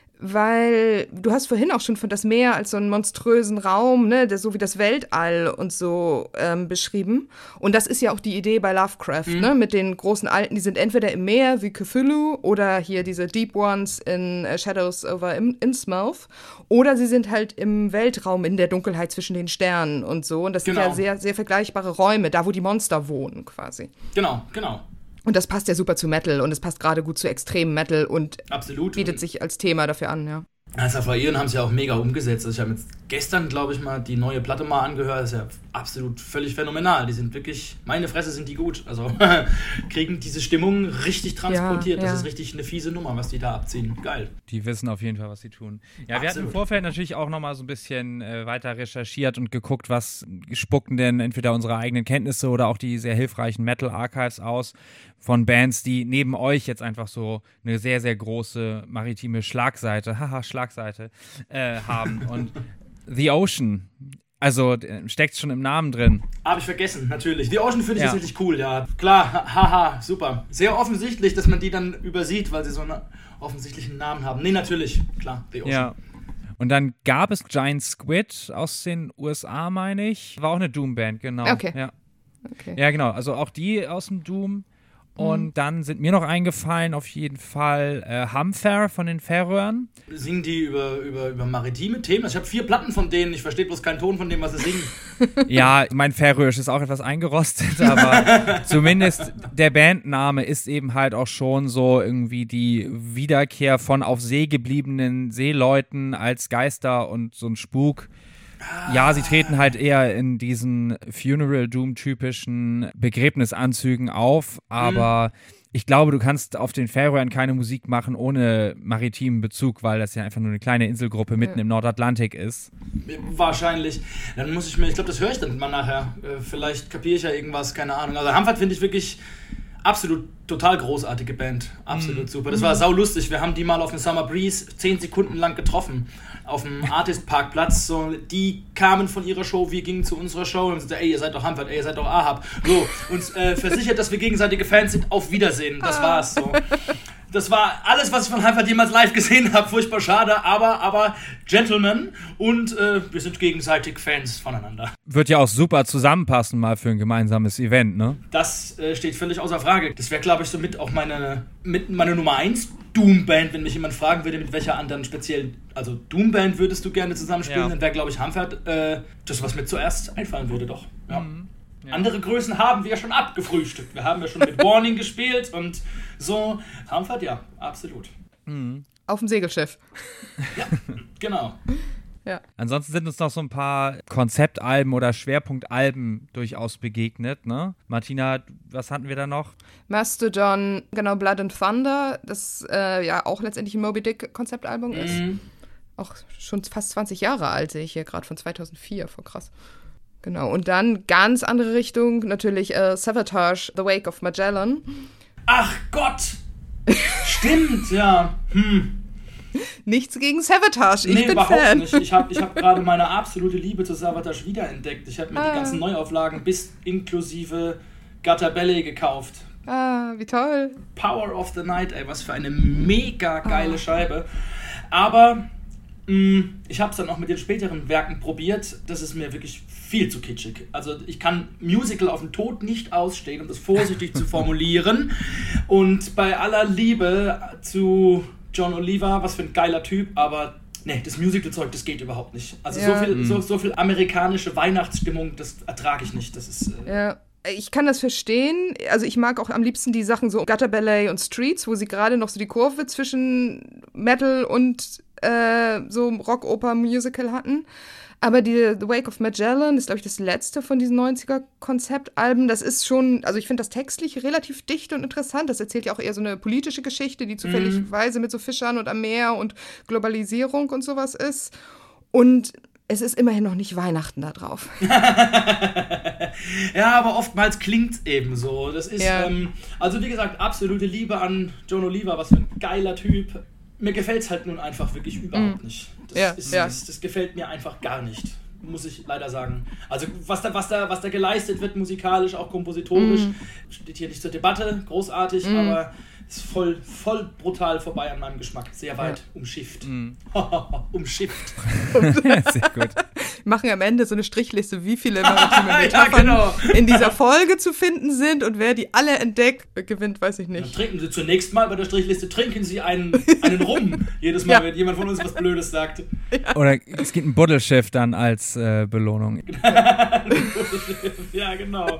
weil du hast vorhin auch schon von das Meer als so einen monströsen Raum, ne, der, so wie das Weltall und so ähm, beschrieben. Und das ist ja auch die Idee bei Lovecraft, Mhm. ne, mit den großen Alten, die sind entweder im Meer wie Cthulhu oder hier diese Deep Ones in äh, Shadows over In- Innsmouth oder sie sind halt im Weltraum in der Dunkelheit zwischen den Sternen und so. Und das sind Genau. ja sehr, sehr vergleichbare Räume, da wo die Monster wohnen quasi. Genau, genau. Und das passt ja super zu Metal und es passt gerade gut zu extremem Metal und Absolut. bietet sich als Thema dafür an, ja. Sulphur Aeon haben es ja auch mega umgesetzt. Also ich habe jetzt gestern, glaube ich, mal die neue Platte mal angehört. Das ist ja absolut völlig phänomenal. Die sind wirklich, meine Fresse sind die gut. Also kriegen diese Stimmung richtig transportiert. Ja, ja. Das ist richtig eine fiese Nummer, was die da abziehen. Geil. Die wissen auf jeden Fall, was sie tun. Ja, wir hatten im Absolut. Vorfeld natürlich auch nochmal so ein bisschen äh, weiter recherchiert und geguckt, was spucken denn entweder unsere eigenen Kenntnisse oder auch die sehr hilfreichen Metal-Archives aus von Bands, die neben euch jetzt einfach so eine sehr, sehr große maritime Schlagseite, haha, Schlagseite, äh, haben. Und The Ocean, also äh, steckt schon im Namen drin. Habe ich vergessen, natürlich. The Ocean finde ich Ja. tatsächlich cool, ja. Klar, ha- haha, super. Sehr offensichtlich, dass man die dann übersieht, weil sie so einen offensichtlichen Namen haben. Nee, natürlich, klar, The Ocean. Ja. Und dann gab es Giant Squid aus den U S A, meine ich. War auch eine Doom-Band, genau. Okay. Ja. Okay. Ja, genau. Also auch die aus dem Doom. Und dann sind mir noch eingefallen, auf jeden Fall, äh, Hamfer von den Färöern. Singen die über, über, über maritime Themen? Also ich habe vier Platten von denen, ich verstehe bloß keinen Ton von dem, was sie singen. Ja, mein Färöisch ist auch etwas eingerostet, aber zumindest der Bandname ist eben halt auch schon so irgendwie die Wiederkehr von auf See gebliebenen Seeleuten als Geister und so ein Spuk. Ja, sie treten halt eher in diesen Funeral-Doom-typischen Begräbnisanzügen auf, aber ich glaube, du kannst auf den Färöern keine Musik machen ohne maritimen Bezug, weil das ja einfach nur eine kleine Inselgruppe mitten im Nordatlantik ist. Wahrscheinlich. Dann muss ich mir, ich glaube, das höre ich dann mal nachher. Äh, vielleicht kapiere ich ja irgendwas, keine Ahnung. Also Hamfert finde ich wirklich absolut total großartige Band. Absolut Mhm. super. Das war saulustig. Wir haben die mal auf dem Summer Breeze zehn Sekunden lang getroffen. Auf dem Artist-Parkplatz. So, die kamen von ihrer Show, wir gingen zu unserer Show und haben gesagt, ey, ihr seid doch Hamfert, ey, ihr seid doch Ahab. So, uns äh, versichert, dass wir gegenseitige Fans sind. Auf Wiedersehen. Das war's so. Das war alles, was ich von Hamfert jemals live gesehen habe. Furchtbar schade, aber, aber Gentlemen und äh, wir sind gegenseitig Fans voneinander. Wird ja auch super zusammenpassen mal für ein gemeinsames Event, ne? Das äh, steht völlig außer Frage. Das wäre, glaube ich, so mit auch meine, mit meine Nummer eins Doom-Band, wenn mich jemand fragen würde, mit welcher anderen speziell, also Doom-Band würdest du gerne zusammenspielen, ja. Dann wäre, glaube ich, Hamfert äh, das, was mir zuerst einfallen würde, doch. Ja. Mhm. Ja. Andere Größen haben wir schon abgefrühstückt. Wir haben ja schon mit Warning gespielt und so. Hamfert, ja, absolut. Mhm. Auf dem Segelschiff. Ja, genau. Ja. Ansonsten sind uns noch so ein paar Konzeptalben oder Schwerpunktalben durchaus begegnet, ne? Martina, was hatten wir da noch? Mastodon, genau, Blood and Thunder, das äh, ja auch letztendlich ein Moby Dick Konzeptalbum ist. Mhm. Auch schon fast zwanzig Jahre alt, sehe ich hier gerade, von zweitausendvier, voll krass. Genau, und dann ganz andere Richtung, natürlich äh, Savatage, The Wake of Magellan. Ach Gott! Stimmt, ja. Hm. Nichts gegen Savatage, ich nee, bin überhaupt Fan. Nicht. Ich habe ich hab gerade meine absolute Liebe zu Savatage wiederentdeckt. Ich habe mir ah. die ganzen Neuauflagen bis inklusive Gutter Ballet gekauft. Ah, wie toll. Power of the Night, ey, was für eine mega geile ah. Scheibe. Aber mh, ich habe es dann auch mit den späteren Werken probiert. Das ist mir wirklich viel zu kitschig. Also ich kann Musical auf den Tod nicht ausstehen, um das vorsichtig zu formulieren. Und bei aller Liebe zu John Oliver, was für ein geiler Typ, aber nee, das Musical-Zeug, das geht überhaupt nicht. Also ja. so, viel, so, so viel amerikanische Weihnachtsstimmung, das ertrage ich nicht. Das ist... Äh ja. Ich kann das verstehen. Also ich mag auch am liebsten die Sachen so Gutter Ballet und Streets, wo sie gerade noch so die Kurve zwischen Metal und äh, so Rock-Oper-Musical hatten. Aber die The Wake of Magellan ist, glaube ich, das letzte von diesen neunziger-Konzeptalben. Das ist schon, also ich finde das textlich relativ dicht und interessant. Das erzählt ja auch eher so eine politische Geschichte, die zufälligerweise mit so Fischern und am Meer und Globalisierung und sowas ist. Und es ist immerhin noch nicht Weihnachten da drauf. Ja, aber oftmals klingt es eben so. Das ist, ja. ähm, also wie gesagt, absolute Liebe an John Oliver, was für ein geiler Typ. Mir gefällt es halt nun einfach wirklich überhaupt mm. nicht. Das, ja, ist, ja. Das, das gefällt mir einfach gar nicht, muss ich leider sagen. Also was da, was da, was da geleistet wird, musikalisch, auch kompositorisch, mm. steht hier nicht zur Debatte, großartig, mm. aber ist voll, voll brutal vorbei an meinem Geschmack. Sehr weit ja. umschifft. Mm. umschifft. Sehr gut. Wir machen am Ende so eine Strichliste, wie viele maritime Metaphern ja, genau. in dieser Folge zu finden sind und wer die alle entdeckt, gewinnt, weiß ich nicht. Dann trinken Sie zunächst mal bei der Strichliste, trinken Sie einen, einen Rum, jedes Mal, ja. wenn jemand von uns was Blödes sagt. Ja. Oder es gibt ein Buddelschiff dann als äh, Belohnung. Ja, genau.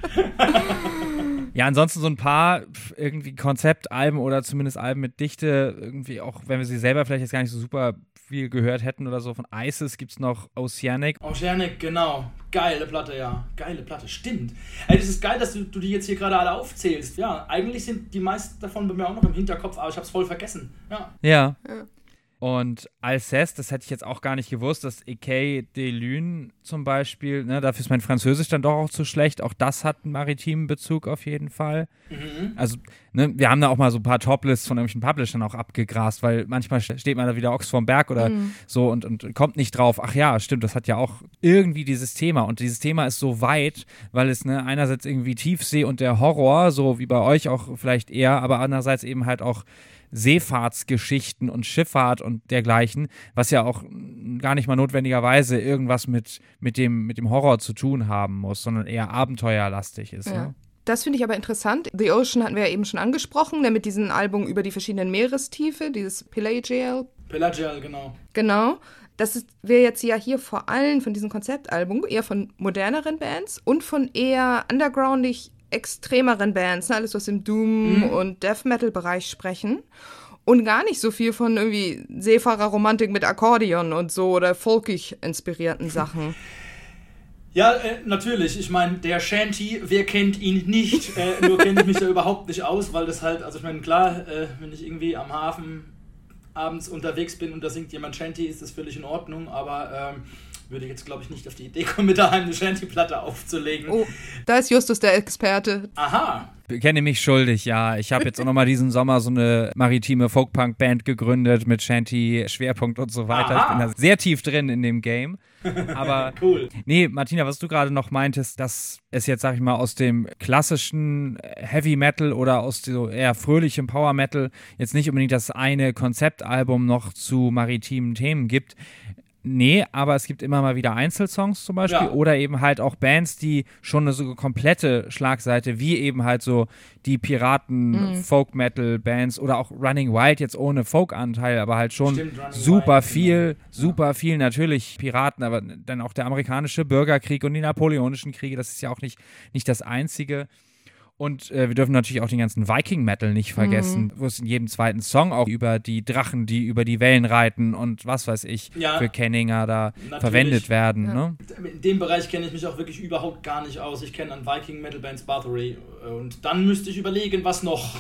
Ja, ansonsten so ein paar irgendwie Konzeptalben oder zumindest Alben mit Dichte, irgendwie auch, wenn wir sie selber vielleicht jetzt gar nicht so super viel gehört hätten oder so, von ISIS gibt es noch Oceanic. Oceanic, genau. Geile Platte, ja. Geile Platte, stimmt. Ey, das ist geil, dass du, du die jetzt hier gerade alle aufzählst. Ja, eigentlich sind die meisten davon bei mir auch noch im Hinterkopf, aber ich hab's voll vergessen. Ja. Ja. ja. Und Alceste, das hätte ich jetzt auch gar nicht gewusst, das Ecay de Lune zum Beispiel, ne, dafür ist mein Französisch dann doch auch zu schlecht, auch das hat einen maritimen Bezug auf jeden Fall. Mhm. Also, ne, wir haben da auch mal so ein paar Toplists von irgendwelchen Publishern auch abgegrast, weil manchmal steht man da wieder Ochs vorm Berg oder mhm. so und, und kommt nicht drauf, ach ja, stimmt, das hat ja auch irgendwie dieses Thema und dieses Thema ist so weit, weil es ne, einerseits irgendwie Tiefsee und der Horror, so wie bei euch auch vielleicht eher, aber andererseits eben halt auch Seefahrtsgeschichten und Schifffahrt und dergleichen, was ja auch gar nicht mal notwendigerweise irgendwas mit, mit, dem, mit dem Horror zu tun haben muss, sondern eher abenteuerlastig ist. Ja. Ne? Das finde ich aber interessant. The Ocean hatten wir ja eben schon angesprochen, ne, mit diesem Album über die verschiedenen Meerestiefe, dieses Pelagial. Pelagial, genau. Genau. Das wäre jetzt ja hier vor allem von diesem Konzeptalbum eher von moderneren Bands und von eher undergroundig extremeren Bands, ne, alles was im Doom- mhm. und Death-Metal-Bereich sprechen und gar nicht so viel von irgendwie Seefahrerromantik mit Akkordeon und so oder folkig inspirierten Sachen. Ja, äh, natürlich. Ich meine, der Shanty, wer kennt ihn nicht? Äh, nur kenne ich mich da überhaupt nicht aus, weil das halt, also ich meine, klar, äh, wenn ich irgendwie am Hafen abends unterwegs bin und da singt jemand Shanty, ist das völlig in Ordnung, aber ähm, würde ich jetzt, glaube ich, nicht auf die Idee kommen, mit daheim eine Shanty-Platte aufzulegen. Oh, da ist Justus der Experte. Aha. Ich kenne mich schuldig, ja. Ich habe jetzt auch nochmal diesen Sommer so eine maritime Folk-Punk-Band gegründet mit Shanty-Schwerpunkt und so weiter. Aha. Ich bin da sehr tief drin in dem Game. Aber cool. Nee, Martina, was du gerade noch meintest, dass es jetzt, sag ich mal, aus dem klassischen Heavy Metal oder aus so eher fröhlichem Power Metal jetzt nicht unbedingt das eine Konzeptalbum noch zu maritimen Themen gibt. Nee, aber es gibt immer mal wieder Einzelsongs zum Beispiel Ja. oder eben halt auch Bands, die schon eine so komplette Schlagseite, wie eben halt so die Piraten-Folk-Metal-Bands oder auch Running Wild, jetzt ohne Folk-Anteil, aber halt schon Stimmt, Running super Wild, viel, genau. super Ja. viel natürlich Piraten, aber dann auch der amerikanische Bürgerkrieg und die napoleonischen Kriege, das ist ja auch nicht, nicht das Einzige. Und äh, wir dürfen natürlich auch den ganzen Viking-Metal nicht vergessen, Mhm. wo es in jedem zweiten Song auch über die Drachen, die über die Wellen reiten und was weiß ich, Ja. für Kenninger da Natürlich. verwendet werden. Ja. Ne? In dem Bereich kenne ich mich auch wirklich überhaupt gar nicht aus. Ich kenne an Viking-Metal-Bands Bathory und dann müsste ich überlegen, was noch.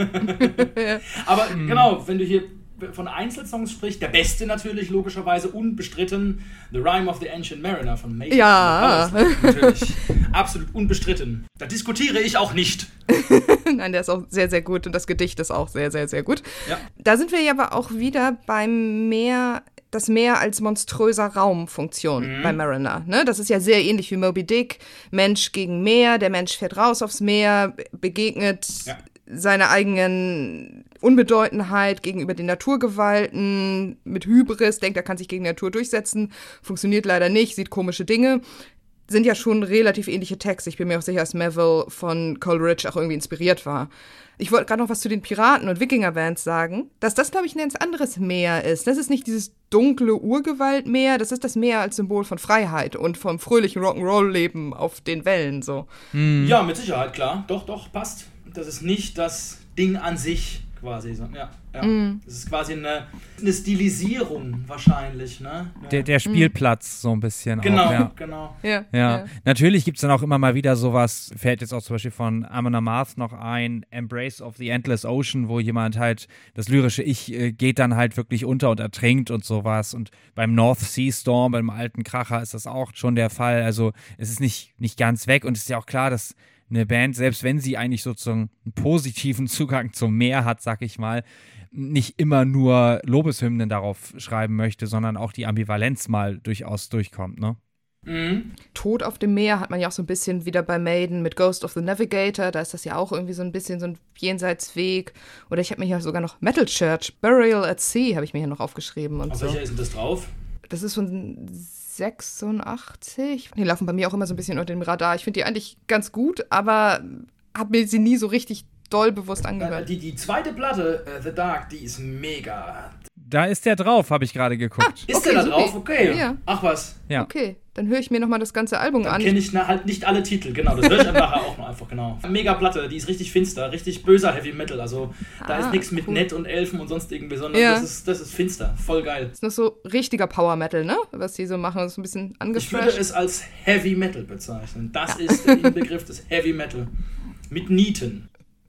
Ja. Aber genau, wenn du hier von Einzelsongs sprichst, der beste natürlich, logischerweise unbestritten, The Rime of the Ancient Mariner von Maiden. Ja. Natürlich. Absolut unbestritten. Da diskutiere ich auch nicht. Nein, der ist auch sehr, sehr gut und das Gedicht ist auch sehr, sehr, sehr gut. Ja. Da sind wir ja aber auch wieder beim Meer, das Meer als monströser Raumfunktion Mhm. bei Mariner. Ne? Das ist ja sehr ähnlich wie Moby Dick. Mensch gegen Meer, der Mensch fährt raus aufs Meer, begegnet Ja. seiner eigenen Unbedeutendheit gegenüber den Naturgewalten, mit Hybris, denkt, er kann sich gegen die Natur durchsetzen, funktioniert leider nicht, sieht komische Dinge. Sind ja schon relativ ähnliche Texte. Ich bin mir auch sicher, dass Melville von Coleridge auch irgendwie inspiriert war. Ich wollte gerade noch was zu den Piraten- und Wikinger-Bands sagen, dass das, glaube ich, ein ganz anderes Meer ist. Das ist nicht dieses dunkle Urgewaltmeer, das ist das Meer als Symbol von Freiheit und vom fröhlichen Rock'n'Roll-Leben auf den Wellen, so. Ja, mit Sicherheit, klar. Doch, doch, passt. Das ist nicht das Ding an sich quasi. so- Ja, ja. Mhm. Das ist quasi eine, eine Stilisierung wahrscheinlich, ne? Ja. Der, der Spielplatz so ein bisschen genau, auch. Ja. genau. Ja, Ja, natürlich gibt es dann auch immer mal wieder sowas, fällt jetzt auch zum Beispiel von Amon Amarth noch ein, Embrace of the Endless Ocean, wo jemand halt, das lyrische Ich äh, geht dann halt wirklich unter und ertrinkt und sowas. Und beim North Sea Storm, beim alten Kracher ist das auch schon der Fall. Also es ist nicht, nicht ganz weg und es ist ja auch klar, dass eine Band, selbst wenn sie eigentlich sozusagen einen positiven Zugang zum Meer hat, sag ich mal, nicht immer nur Lobeshymnen darauf schreiben möchte, sondern auch die Ambivalenz mal durchaus durchkommt, ne? Mhm. Tod auf dem Meer hat man ja auch so ein bisschen wieder bei Maiden mit Ghost of the Navigator, da ist das ja auch irgendwie so ein bisschen so ein Jenseitsweg. Oder ich habe mir hier sogar noch Metal Church, Burial at Sea, habe ich mir hier noch aufgeschrieben und Auf so. welcher ist denn das drauf? Das ist von sechsundachtzig. Die laufen bei mir auch immer so ein bisschen unter dem Radar. Ich finde die eigentlich ganz gut, aber habe mir sie nie so richtig doll bewusst Äh, angehört. Die, die zweite Platte, äh, The Dark, die ist mega. Da ist der drauf, habe ich gerade geguckt. Ist Okay, der da supi. drauf? Okay. Ja. Ach was. Ja. Okay, dann höre ich mir nochmal das ganze Album Dann an. kenne ich na, halt nicht alle Titel, genau. Das höre ich dann nachher auch noch einfach, genau. Mega Platte, die ist richtig finster, richtig böser Heavy Metal. Also da Ah, ist nichts mit cool. Nett und Elfen und sonst irgendwie, sondern Ja. das, ist, das ist finster. Voll geil. Das ist noch so richtiger Power Metal, ne? Was die so machen, das ist ein bisschen Ich würde angeflasht. es als Heavy Metal bezeichnen. Das ist der Inbegriff des Heavy Metal. Mit Nieten.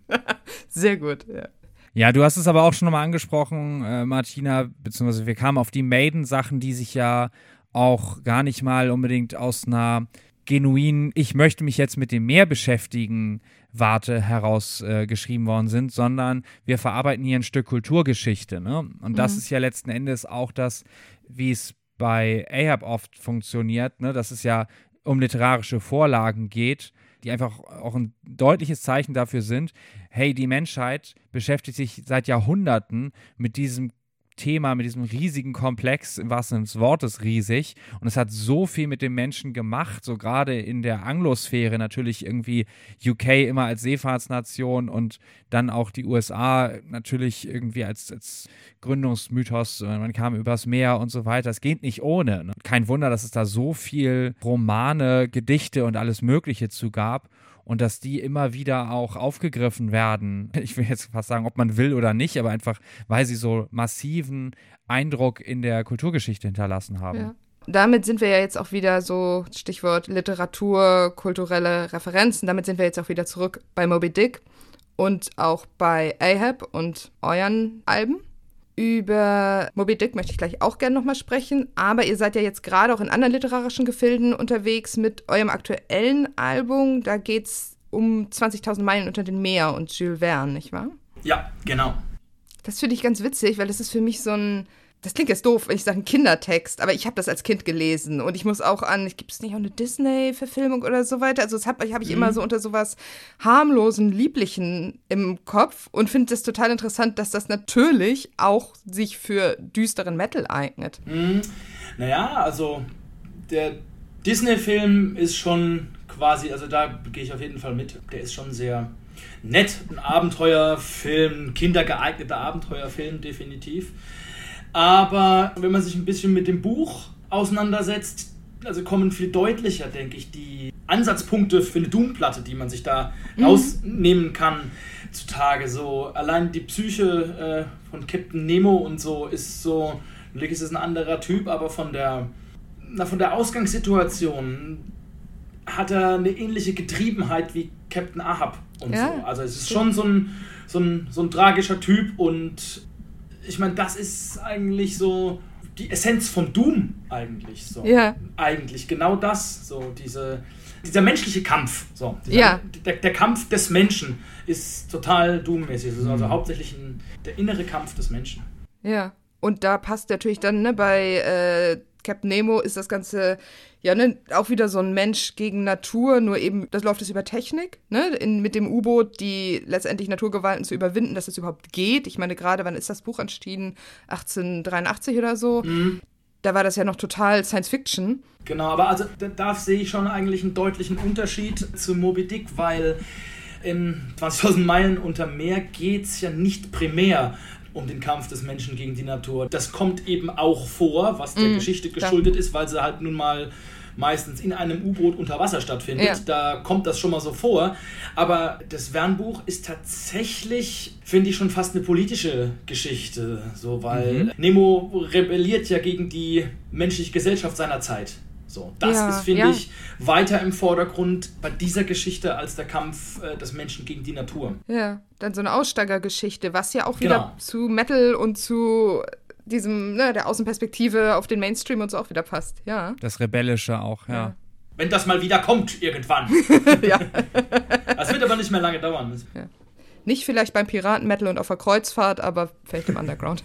Sehr gut, ja. Ja, du hast es aber auch schon nochmal angesprochen, äh, Martina, beziehungsweise wir kamen auf die Maiden-Sachen, die sich ja auch gar nicht mal unbedingt aus einer genuinen, ich möchte mich jetzt mit dem Meer beschäftigen, Warte heraus äh, geschrieben worden sind, sondern wir verarbeiten hier ein Stück Kulturgeschichte, ne? Und das Mhm. ist ja letzten Endes auch das, wie es bei Ahab oft funktioniert, ne? Dass es ja um literarische Vorlagen geht, die einfach auch ein deutliches Zeichen dafür sind, hey, die Menschheit beschäftigt sich seit Jahrhunderten mit diesem Thema, mit diesem riesigen Komplex, im wahrsten Sinne des Wortes riesig, und es hat so viel mit dem Menschen gemacht, so gerade in der Anglosphäre natürlich irgendwie U K immer als Seefahrtsnation und dann auch die U S A natürlich irgendwie als, als Gründungsmythos, man kam übers Meer und so weiter, es geht nicht ohne. Ne? Kein Wunder, dass es da so viel Romane, Gedichte und alles Mögliche zu gab. Und dass die immer wieder auch aufgegriffen werden. Ich will jetzt fast sagen, ob man will oder nicht, aber einfach, weil sie so massiven Eindruck in der Kulturgeschichte hinterlassen haben. Ja. Damit sind wir ja jetzt auch wieder so, Stichwort Literatur, kulturelle Referenzen, damit sind wir jetzt auch wieder zurück bei Moby Dick und auch bei Ahab und euren Alben. Über Moby Dick möchte ich gleich auch gerne nochmal sprechen, aber ihr seid ja jetzt gerade auch in anderen literarischen Gefilden unterwegs mit eurem aktuellen Album. Da geht's um zwanzigtausend Meilen unter dem Meer und Jules Verne, nicht wahr? Ja, genau. Das finde ich ganz witzig, weil das ist für mich so ein, das klingt jetzt doof, wenn ich sage ein Kindertext, aber ich habe das als Kind gelesen und ich muss auch an, gibt es nicht auch eine Disney-Verfilmung oder so weiter? Also das habe hab ich mhm. immer so unter sowas harmlosen, lieblichen im Kopf und finde das total interessant, dass das natürlich auch sich für düsteren Metal eignet. Mhm. Naja, also der Disney-Film ist schon quasi, also da gehe ich auf jeden Fall mit, der ist schon sehr nett, ein Abenteuerfilm, ein kindergeeigneter Abenteuerfilm, definitiv. Aber wenn man sich ein bisschen mit dem Buch auseinandersetzt, also kommen viel deutlicher, denke ich, die Ansatzpunkte für eine Doom-Platte, die man sich da mhm. rausnehmen kann zutage. So allein die Psyche äh, von Captain Nemo und so ist so, natürlich ist es ein anderer Typ, aber von der, na, von der Ausgangssituation hat er eine ähnliche Getriebenheit wie Captain Ahab und ja. so. Also es ist schon so ein, so ein, so ein tragischer Typ und ich meine, das ist eigentlich so die Essenz von Doom eigentlich so. Ja. Eigentlich genau das, so diese, dieser menschliche Kampf, so. Dieser, ja. der, der Kampf des Menschen ist total Doom-mäßig. Also, also hauptsächlich ein, der innere Kampf des Menschen. Ja, und da passt natürlich dann, ne, bei äh, Captain Nemo ist das Ganze ja, ne, auch wieder so ein Mensch gegen Natur, nur eben, das läuft es über Technik, ne, in, mit dem U-Boot, die letztendlich Naturgewalten zu überwinden, dass es überhaupt geht. Ich meine, gerade, wann ist das Buch erschienen? achtzehnhundertdreiundachtzig oder so. Mhm. Da war das ja noch total Science-Fiction. Genau, aber also da, da sehe ich schon eigentlich einen deutlichen Unterschied zu Moby Dick, weil in zwanzigtausend Meilen unter Meer geht es ja nicht primär um den Kampf des Menschen gegen die Natur. Das kommt eben auch vor, was der mm, Geschichte geschuldet ja. ist, weil sie halt nun mal meistens in einem U-Boot unter Wasser stattfindet. Ja. Da kommt das schon mal so vor. Aber das Verne-Buch ist tatsächlich, finde ich, schon fast eine politische Geschichte. So, weil mhm. Nemo rebelliert ja gegen die menschliche Gesellschaft seiner Zeit. So, das ja, ist, finde ja. ich, weiter im Vordergrund bei dieser Geschichte als der Kampf äh, des Menschen gegen die Natur. Ja, dann so eine Aussteigergeschichte, was ja auch wieder genau. zu Metal und zu diesem, ne, der Außenperspektive auf den Mainstream und so auch wieder passt, ja. Das Rebellische auch, ja. ja. Wenn das mal wieder kommt, irgendwann. ja. Das wird aber nicht mehr lange dauern. Ja. Nicht vielleicht beim Piraten-Metal und auf der Kreuzfahrt, aber vielleicht im Underground.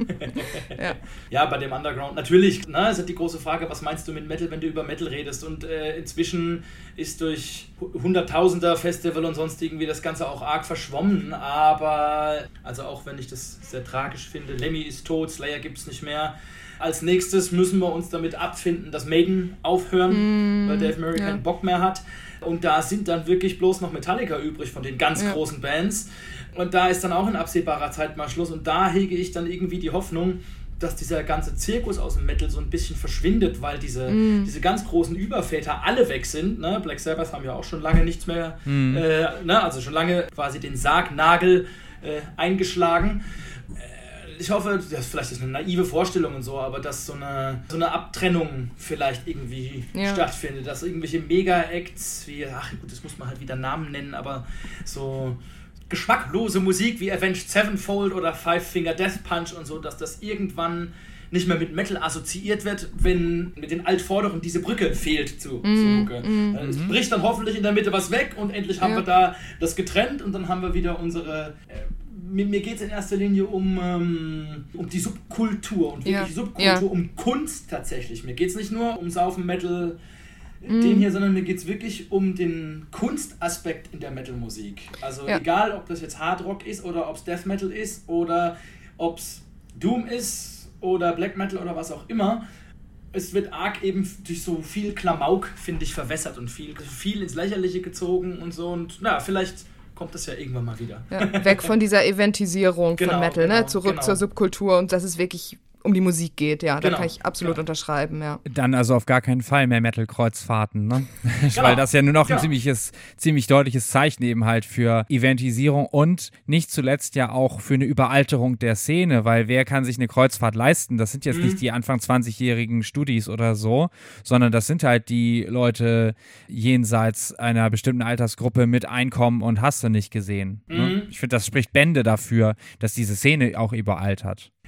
ja. ja, bei dem Underground. Natürlich, ne, ist halt die große Frage, was meinst du mit Metal, wenn du über Metal redest? Und äh, inzwischen ist durch Hunderttausender Festival und sonst irgendwie das Ganze auch arg verschwommen. Aber, also auch wenn ich das sehr tragisch finde, Lemmy ist tot, Slayer gibt's nicht mehr. Als nächstes müssen wir uns damit abfinden, dass Maiden aufhören, mm, weil Dave Murray ja. keinen Bock mehr hat. Und da sind dann wirklich bloß noch Metallica übrig von den ganz ja. großen Bands. Und da ist dann auch in absehbarer Zeit mal Schluss. Und da hege ich dann irgendwie die Hoffnung, dass dieser ganze Zirkus aus dem Metal so ein bisschen verschwindet, weil diese, mm. diese ganz großen Überväter alle weg sind. Ne? Black Sabbath haben ja auch schon lange nichts mehr, mm. äh, ne? also schon lange quasi den Sargnagel äh, eingeschlagen. Ich hoffe, das vielleicht ist eine naive Vorstellung und so, aber dass so eine, so eine Abtrennung vielleicht irgendwie ja. stattfindet, dass irgendwelche Mega-Acts wie, ach gut, das muss man halt wieder Namen nennen, aber so geschmacklose Musik wie Avenged Sevenfold oder Five Finger Death Punch und so, dass das irgendwann nicht mehr mit Metal assoziiert wird, wenn mit den Altvorderen diese Brücke fehlt zu, mm, zu Mucke. Mm, es mm. bricht dann hoffentlich in der Mitte was weg und endlich haben ja. wir da das getrennt und dann haben wir wieder unsere... Äh, Mir, mir geht es in erster Linie um, ähm, um die Subkultur und wirklich ja. Subkultur, ja. um Kunst tatsächlich. Mir geht es nicht nur um Saufen, Metal, mm. den hier, sondern mir geht es wirklich um den Kunstaspekt in der Metal-Musik. Also ja. egal, ob das jetzt Hardrock ist oder ob es Death Metal ist oder ob es Doom ist oder Black Metal oder was auch immer. Es wird arg eben durch so viel Klamauk, finde ich, verwässert und viel, viel ins Lächerliche gezogen und so. Und na, vielleicht kommt das ja irgendwann mal wieder. Ja, weg von dieser Eventisierung genau, von Metal, genau, ne? Zurück genau. zur Subkultur und dass es wirklich um die Musik geht, ja. Da genau, kann ich absolut genau. unterschreiben, ja. Dann also auf gar keinen Fall mehr Metal-Kreuzfahrten, ne? Genau. Weil das ja nur noch genau. ein ziemliches, ziemlich deutliches Zeichen eben halt für Eventisierung und nicht zuletzt ja auch für eine Überalterung der Szene, weil wer kann sich eine Kreuzfahrt leisten? Das sind jetzt mhm. nicht die Anfang zwanzigjährigen Studis oder so, sondern das sind halt die Leute jenseits einer bestimmten Altersgruppe mit Einkommen und hast du nicht gesehen. Mhm. Ne? Ich finde, das spricht Bände dafür, dass diese Szene auch überaltert.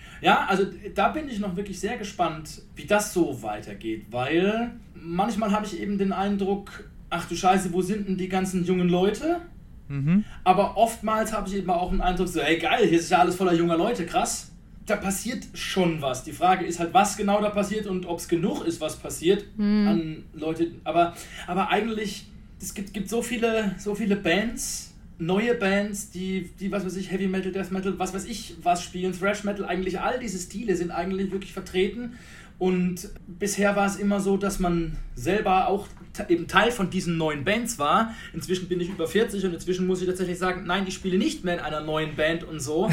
Ja, also da bin ich noch wirklich sehr gespannt, wie das so weitergeht, weil manchmal habe ich eben den Eindruck, ach du Scheiße, wo sind denn die ganzen jungen Leute? Mhm. Aber oftmals habe ich eben auch den Eindruck, so, hey geil, hier ist ja alles voller junger Leute, krass. Da passiert schon was. Die Frage ist halt, was genau da passiert und ob es genug ist, was passiert mhm. an Leute. Aber, aber eigentlich, es gibt, gibt so viele, so viele Bands, neue Bands, die, die, was weiß ich, Heavy Metal, Death Metal, was weiß ich, was spielen, Thrash Metal, eigentlich all diese Stile sind eigentlich wirklich vertreten und bisher war es immer so, dass man selber auch t- eben Teil von diesen neuen Bands war. Inzwischen bin ich über vierzig und inzwischen muss ich tatsächlich sagen, nein, ich spiele nicht mehr in einer neuen Band und so,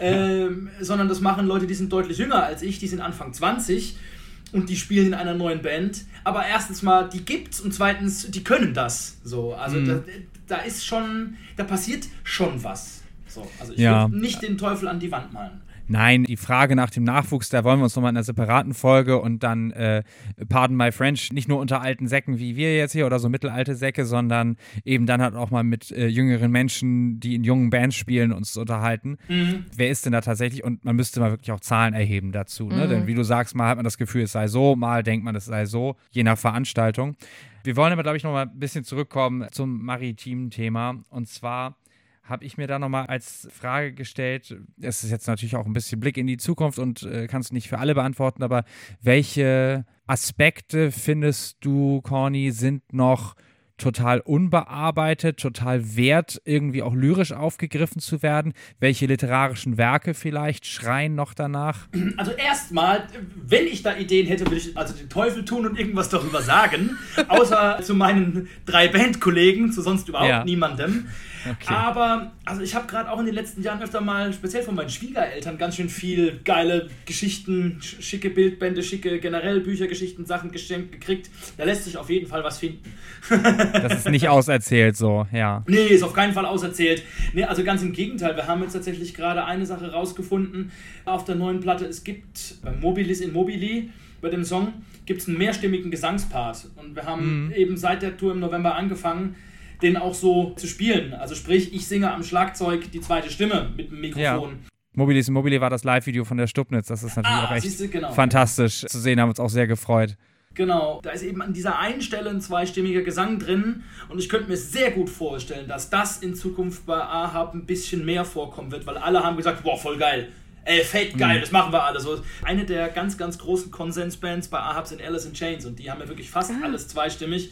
ähm, sondern das machen Leute, die sind deutlich jünger als ich, die sind Anfang zwanzig und die spielen in einer neuen Band. Aber erstens mal, die gibt's und zweitens, die können das. So, also mhm. da, da ist schon, da passiert schon was. So, also ich ja. will nicht den Teufel an die Wand malen. Nein, die Frage nach dem Nachwuchs, da wollen wir uns nochmal in einer separaten Folge und dann, äh, pardon my French, nicht nur unter alten Säcken wie wir jetzt hier oder so mittelalte Säcke, sondern eben dann halt auch mal mit äh, jüngeren Menschen, die in jungen Bands spielen, uns unterhalten. Mhm. Wer ist denn da tatsächlich? Und man müsste mal wirklich auch Zahlen erheben dazu, ne? Mhm. Denn wie du sagst, mal hat man das Gefühl, es sei so, mal denkt man, es sei so, je nach Veranstaltung. Wir wollen aber, glaube ich, nochmal ein bisschen zurückkommen zum maritimen Thema und zwar habe ich mir da nochmal als Frage gestellt, es ist jetzt natürlich auch ein bisschen Blick in die Zukunft und äh, kannst nicht für alle beantworten, aber welche Aspekte findest du, Corny, sind noch total unbearbeitet, total wert, irgendwie auch lyrisch aufgegriffen zu werden? Welche literarischen Werke vielleicht schreien noch danach? Also erstmal, wenn ich da Ideen hätte, würde ich also den Teufel tun und irgendwas darüber sagen, außer zu meinen drei Bandkollegen, zu sonst überhaupt ja. niemandem. Okay. Aber also ich habe gerade auch in den letzten Jahren öfter mal, speziell von meinen Schwiegereltern, ganz schön viel geile Geschichten, schicke Bildbände, schicke generell Büchergeschichten, Sachen geschenkt gekriegt. Da lässt sich auf jeden Fall was finden. Das ist nicht auserzählt so, ja. Nee, ist auf keinen Fall auserzählt. Nee, also ganz im Gegenteil. Wir haben jetzt tatsächlich gerade eine Sache rausgefunden auf der neuen Platte. Es gibt bei Mobilis in Mobili, bei dem Song, gibt es einen mehrstimmigen Gesangspart. Und wir haben mhm. eben seit der Tour im November angefangen, den auch so zu spielen. Also sprich, ich singe am Schlagzeug die zweite Stimme mit dem Mikrofon. Ja. Mobilis in Mobili war das Live-Video von der Stubnitz. Das ist natürlich ah, auch echt siehste, genau. fantastisch zu sehen. Haben uns auch sehr gefreut. Genau, da ist eben an dieser einen Stelle ein zweistimmiger Gesang drin und ich könnte mir sehr gut vorstellen, dass das in Zukunft bei Ahab ein bisschen mehr vorkommen wird, weil alle haben gesagt, boah, voll geil. Ey, fett geil, mhm. das machen wir alle. So, eine der ganz, ganz großen Konsensbands bei Ahab sind Alice in Chains und die haben ja wirklich fast ah. alles zweistimmig.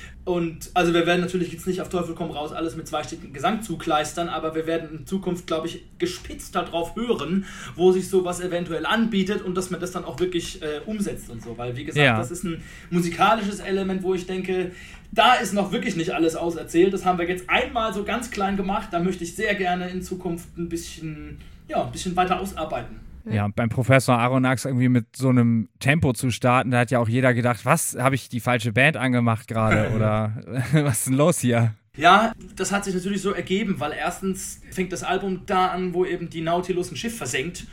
Und also wir werden natürlich jetzt nicht auf Teufel komm raus alles mit zweistimmigem Gesang zukleistern, aber wir werden in Zukunft, glaube ich, gespitzt darauf hören, wo sich sowas eventuell anbietet und dass man das dann auch wirklich äh, umsetzt und so. Weil, wie gesagt, ja. das ist ein musikalisches Element, wo ich denke, da ist noch wirklich nicht alles auserzählt. Das haben wir jetzt einmal so ganz klein gemacht. Da möchte ich sehr gerne in Zukunft ein bisschen, ja, ein bisschen weiter ausarbeiten. Ja, beim Professor Aronnax irgendwie mit so einem Tempo zu starten, da hat ja auch jeder gedacht, was, habe ich die falsche Band angemacht gerade oder was ist denn los hier? Ja, das hat sich natürlich so ergeben, weil erstens fängt das Album da an, wo eben die Nautilus ein Schiff versenkt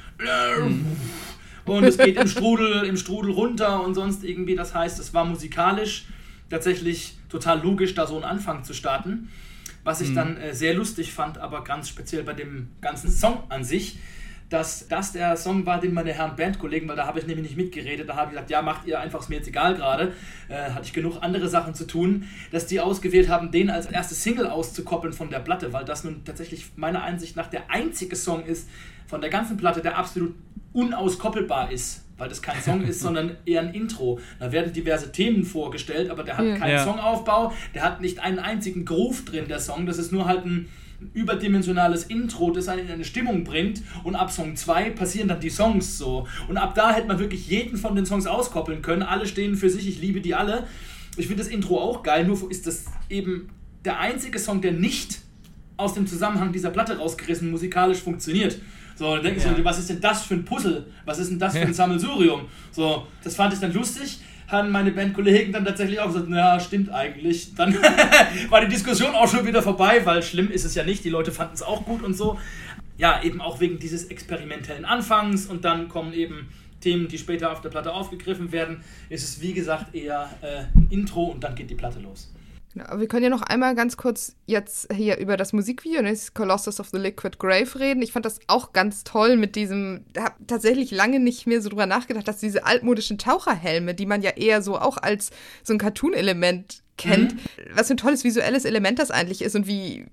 und es geht im Strudel, im Strudel runter und sonst irgendwie, das heißt, es war musikalisch tatsächlich total logisch, da so einen Anfang zu starten, was ich mhm. dann äh, sehr lustig fand, aber ganz speziell bei dem ganzen Song an sich, dass das der Song war, den meine Herren Bandkollegen, weil da habe ich nämlich nicht mitgeredet, da habe ich gesagt, ja, macht ihr einfach, ist mir jetzt egal gerade, äh, hatte ich genug andere Sachen zu tun, dass die ausgewählt haben, den als erste Single auszukoppeln von der Platte, weil das nun tatsächlich meiner Einsicht nach der einzige Song ist von der ganzen Platte, der absolut unauskoppelbar ist, weil das kein Song ist, sondern eher ein Intro. Da werden diverse Themen vorgestellt, aber der hat ja. keinen ja. Songaufbau, der hat nicht einen einzigen Groove drin, der Song, das ist nur halt ein überdimensionales Intro, das einen in eine Stimmung bringt und ab Song zwei passieren dann die Songs so. Und ab da hätte man wirklich jeden von den Songs auskoppeln können. Alle stehen für sich, ich liebe die alle. Ich finde das Intro auch geil, nur ist das eben der einzige Song, der nicht aus dem Zusammenhang dieser Platte rausgerissen musikalisch funktioniert. So, dann denke ich ja. so, was ist denn das für ein Puzzle? Was ist denn das für ein Sammelsurium? So, das fand ich dann lustig. Haben meine Bandkollegen dann tatsächlich auch gesagt, naja, stimmt eigentlich. Dann war die Diskussion auch schon wieder vorbei, weil schlimm ist es ja nicht, die Leute fanden es auch gut und so. Ja, eben auch wegen dieses experimentellen Anfangs und dann kommen eben Themen, die später auf der Platte aufgegriffen werden. Ist es, wie gesagt, eher äh, ein Intro und dann geht die Platte los. Genau, aber wir können ja noch einmal ganz kurz jetzt hier über das Musikvideo, das Colossus of the Liquid Grave, reden. Ich fand das auch ganz toll mit diesem, ich habe tatsächlich lange nicht mehr so drüber nachgedacht, dass diese altmodischen Taucherhelme, die man ja eher so auch als so ein Cartoon-Element kennt, mhm. was für ein tolles visuelles Element das eigentlich ist und wie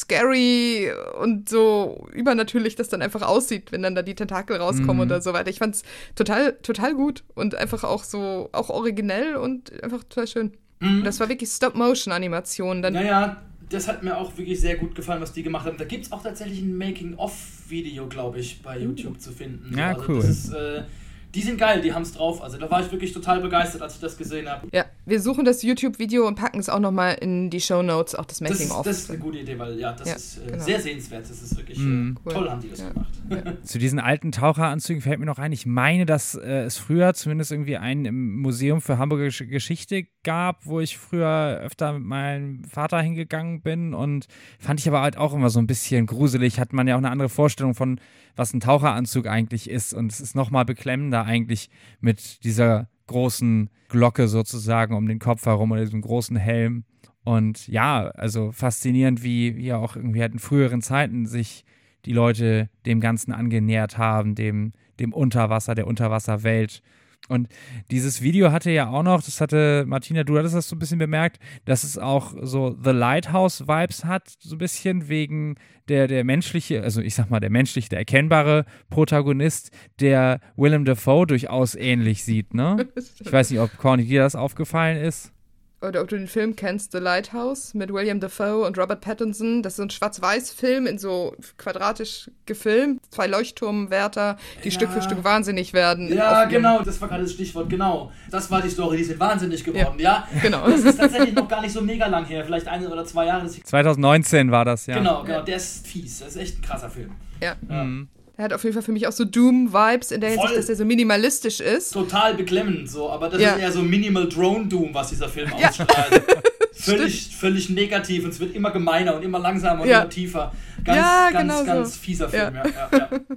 scary und so übernatürlich das dann einfach aussieht, wenn dann da die Tentakel rauskommen mhm. oder so weiter. Ich fand's total, total gut und einfach auch so, auch originell und einfach total schön. Mhm. Das war wirklich Stop-Motion-Animation. Dann naja, das hat mir auch wirklich sehr gut gefallen, was die gemacht haben. Da gibt es auch tatsächlich ein Making-of-Video, glaube ich, bei YouTube mhm. zu finden. Ja, also cool. Das ist, äh, die sind geil, die haben es drauf. Also da war ich wirklich total begeistert, als ich das gesehen habe. Ja, wir suchen das YouTube-Video und packen es auch nochmal in die Shownotes, auch das Making-of. Das, das ist eine gute Idee, weil ja, das ja, ist äh, genau. sehr sehenswert. Das ist wirklich mhm. äh, toll, haben die das ja. gemacht. Ja. Zu diesen alten Taucheranzügen fällt mir noch ein, ich meine, dass äh, es früher zumindest irgendwie einen im Museum für Hamburgische Geschichte gab, wo ich früher öfter mit meinem Vater hingegangen bin und fand ich aber halt auch immer so ein bisschen gruselig. Hat man ja auch eine andere Vorstellung von, was ein Taucheranzug eigentlich ist und es ist nochmal beklemmender eigentlich mit dieser großen Glocke sozusagen um den Kopf herum oder diesem großen Helm. Und ja, also faszinierend, wie, wie ja auch irgendwie halt in früheren Zeiten sich die Leute dem Ganzen angenähert haben, dem, dem Unterwasser, der Unterwasserwelt. Und dieses Video hatte ja auch noch, das hatte, Martina, du hattest das so ein bisschen bemerkt, dass es auch so The Lighthouse-Vibes hat, so ein bisschen wegen der, der menschliche, also ich sag mal, der menschliche, der erkennbare Protagonist, der Willem Dafoe durchaus ähnlich sieht, ne? Ich weiß nicht, ob Corny dir das aufgefallen ist. Oder ob du den Film kennst, The Lighthouse, mit William Dafoe und Robert Pattinson. Das ist so ein Schwarz-Weiß-Film, in so quadratisch gefilmt. Zwei Leuchtturmwärter, die ja. Stück für Stück wahnsinnig werden. Ja, genau, das war gerade das Stichwort, genau. Das war die Story, die sind wahnsinnig geworden, ja. ja? Genau. Das ist tatsächlich noch gar nicht so mega lang her, vielleicht ein oder zwei Jahre. zwanzig neunzehn war das, ja. Genau, genau, der ist fies, das ist echt ein krasser Film. Ja. ja. Mhm. Er hat auf jeden Fall für mich auch so Doom-Vibes in der Hinsicht, dass er so minimalistisch ist. Total beklemmend, so, aber das ja. ist eher so Minimal Drone Doom, was dieser Film ja. ausstrahlt. völlig, völlig negativ und es wird immer gemeiner und immer langsamer und ja. immer tiefer. Ganz, ja, ganz, genau ganz so. fieser Film, ja. ja, ja, ja.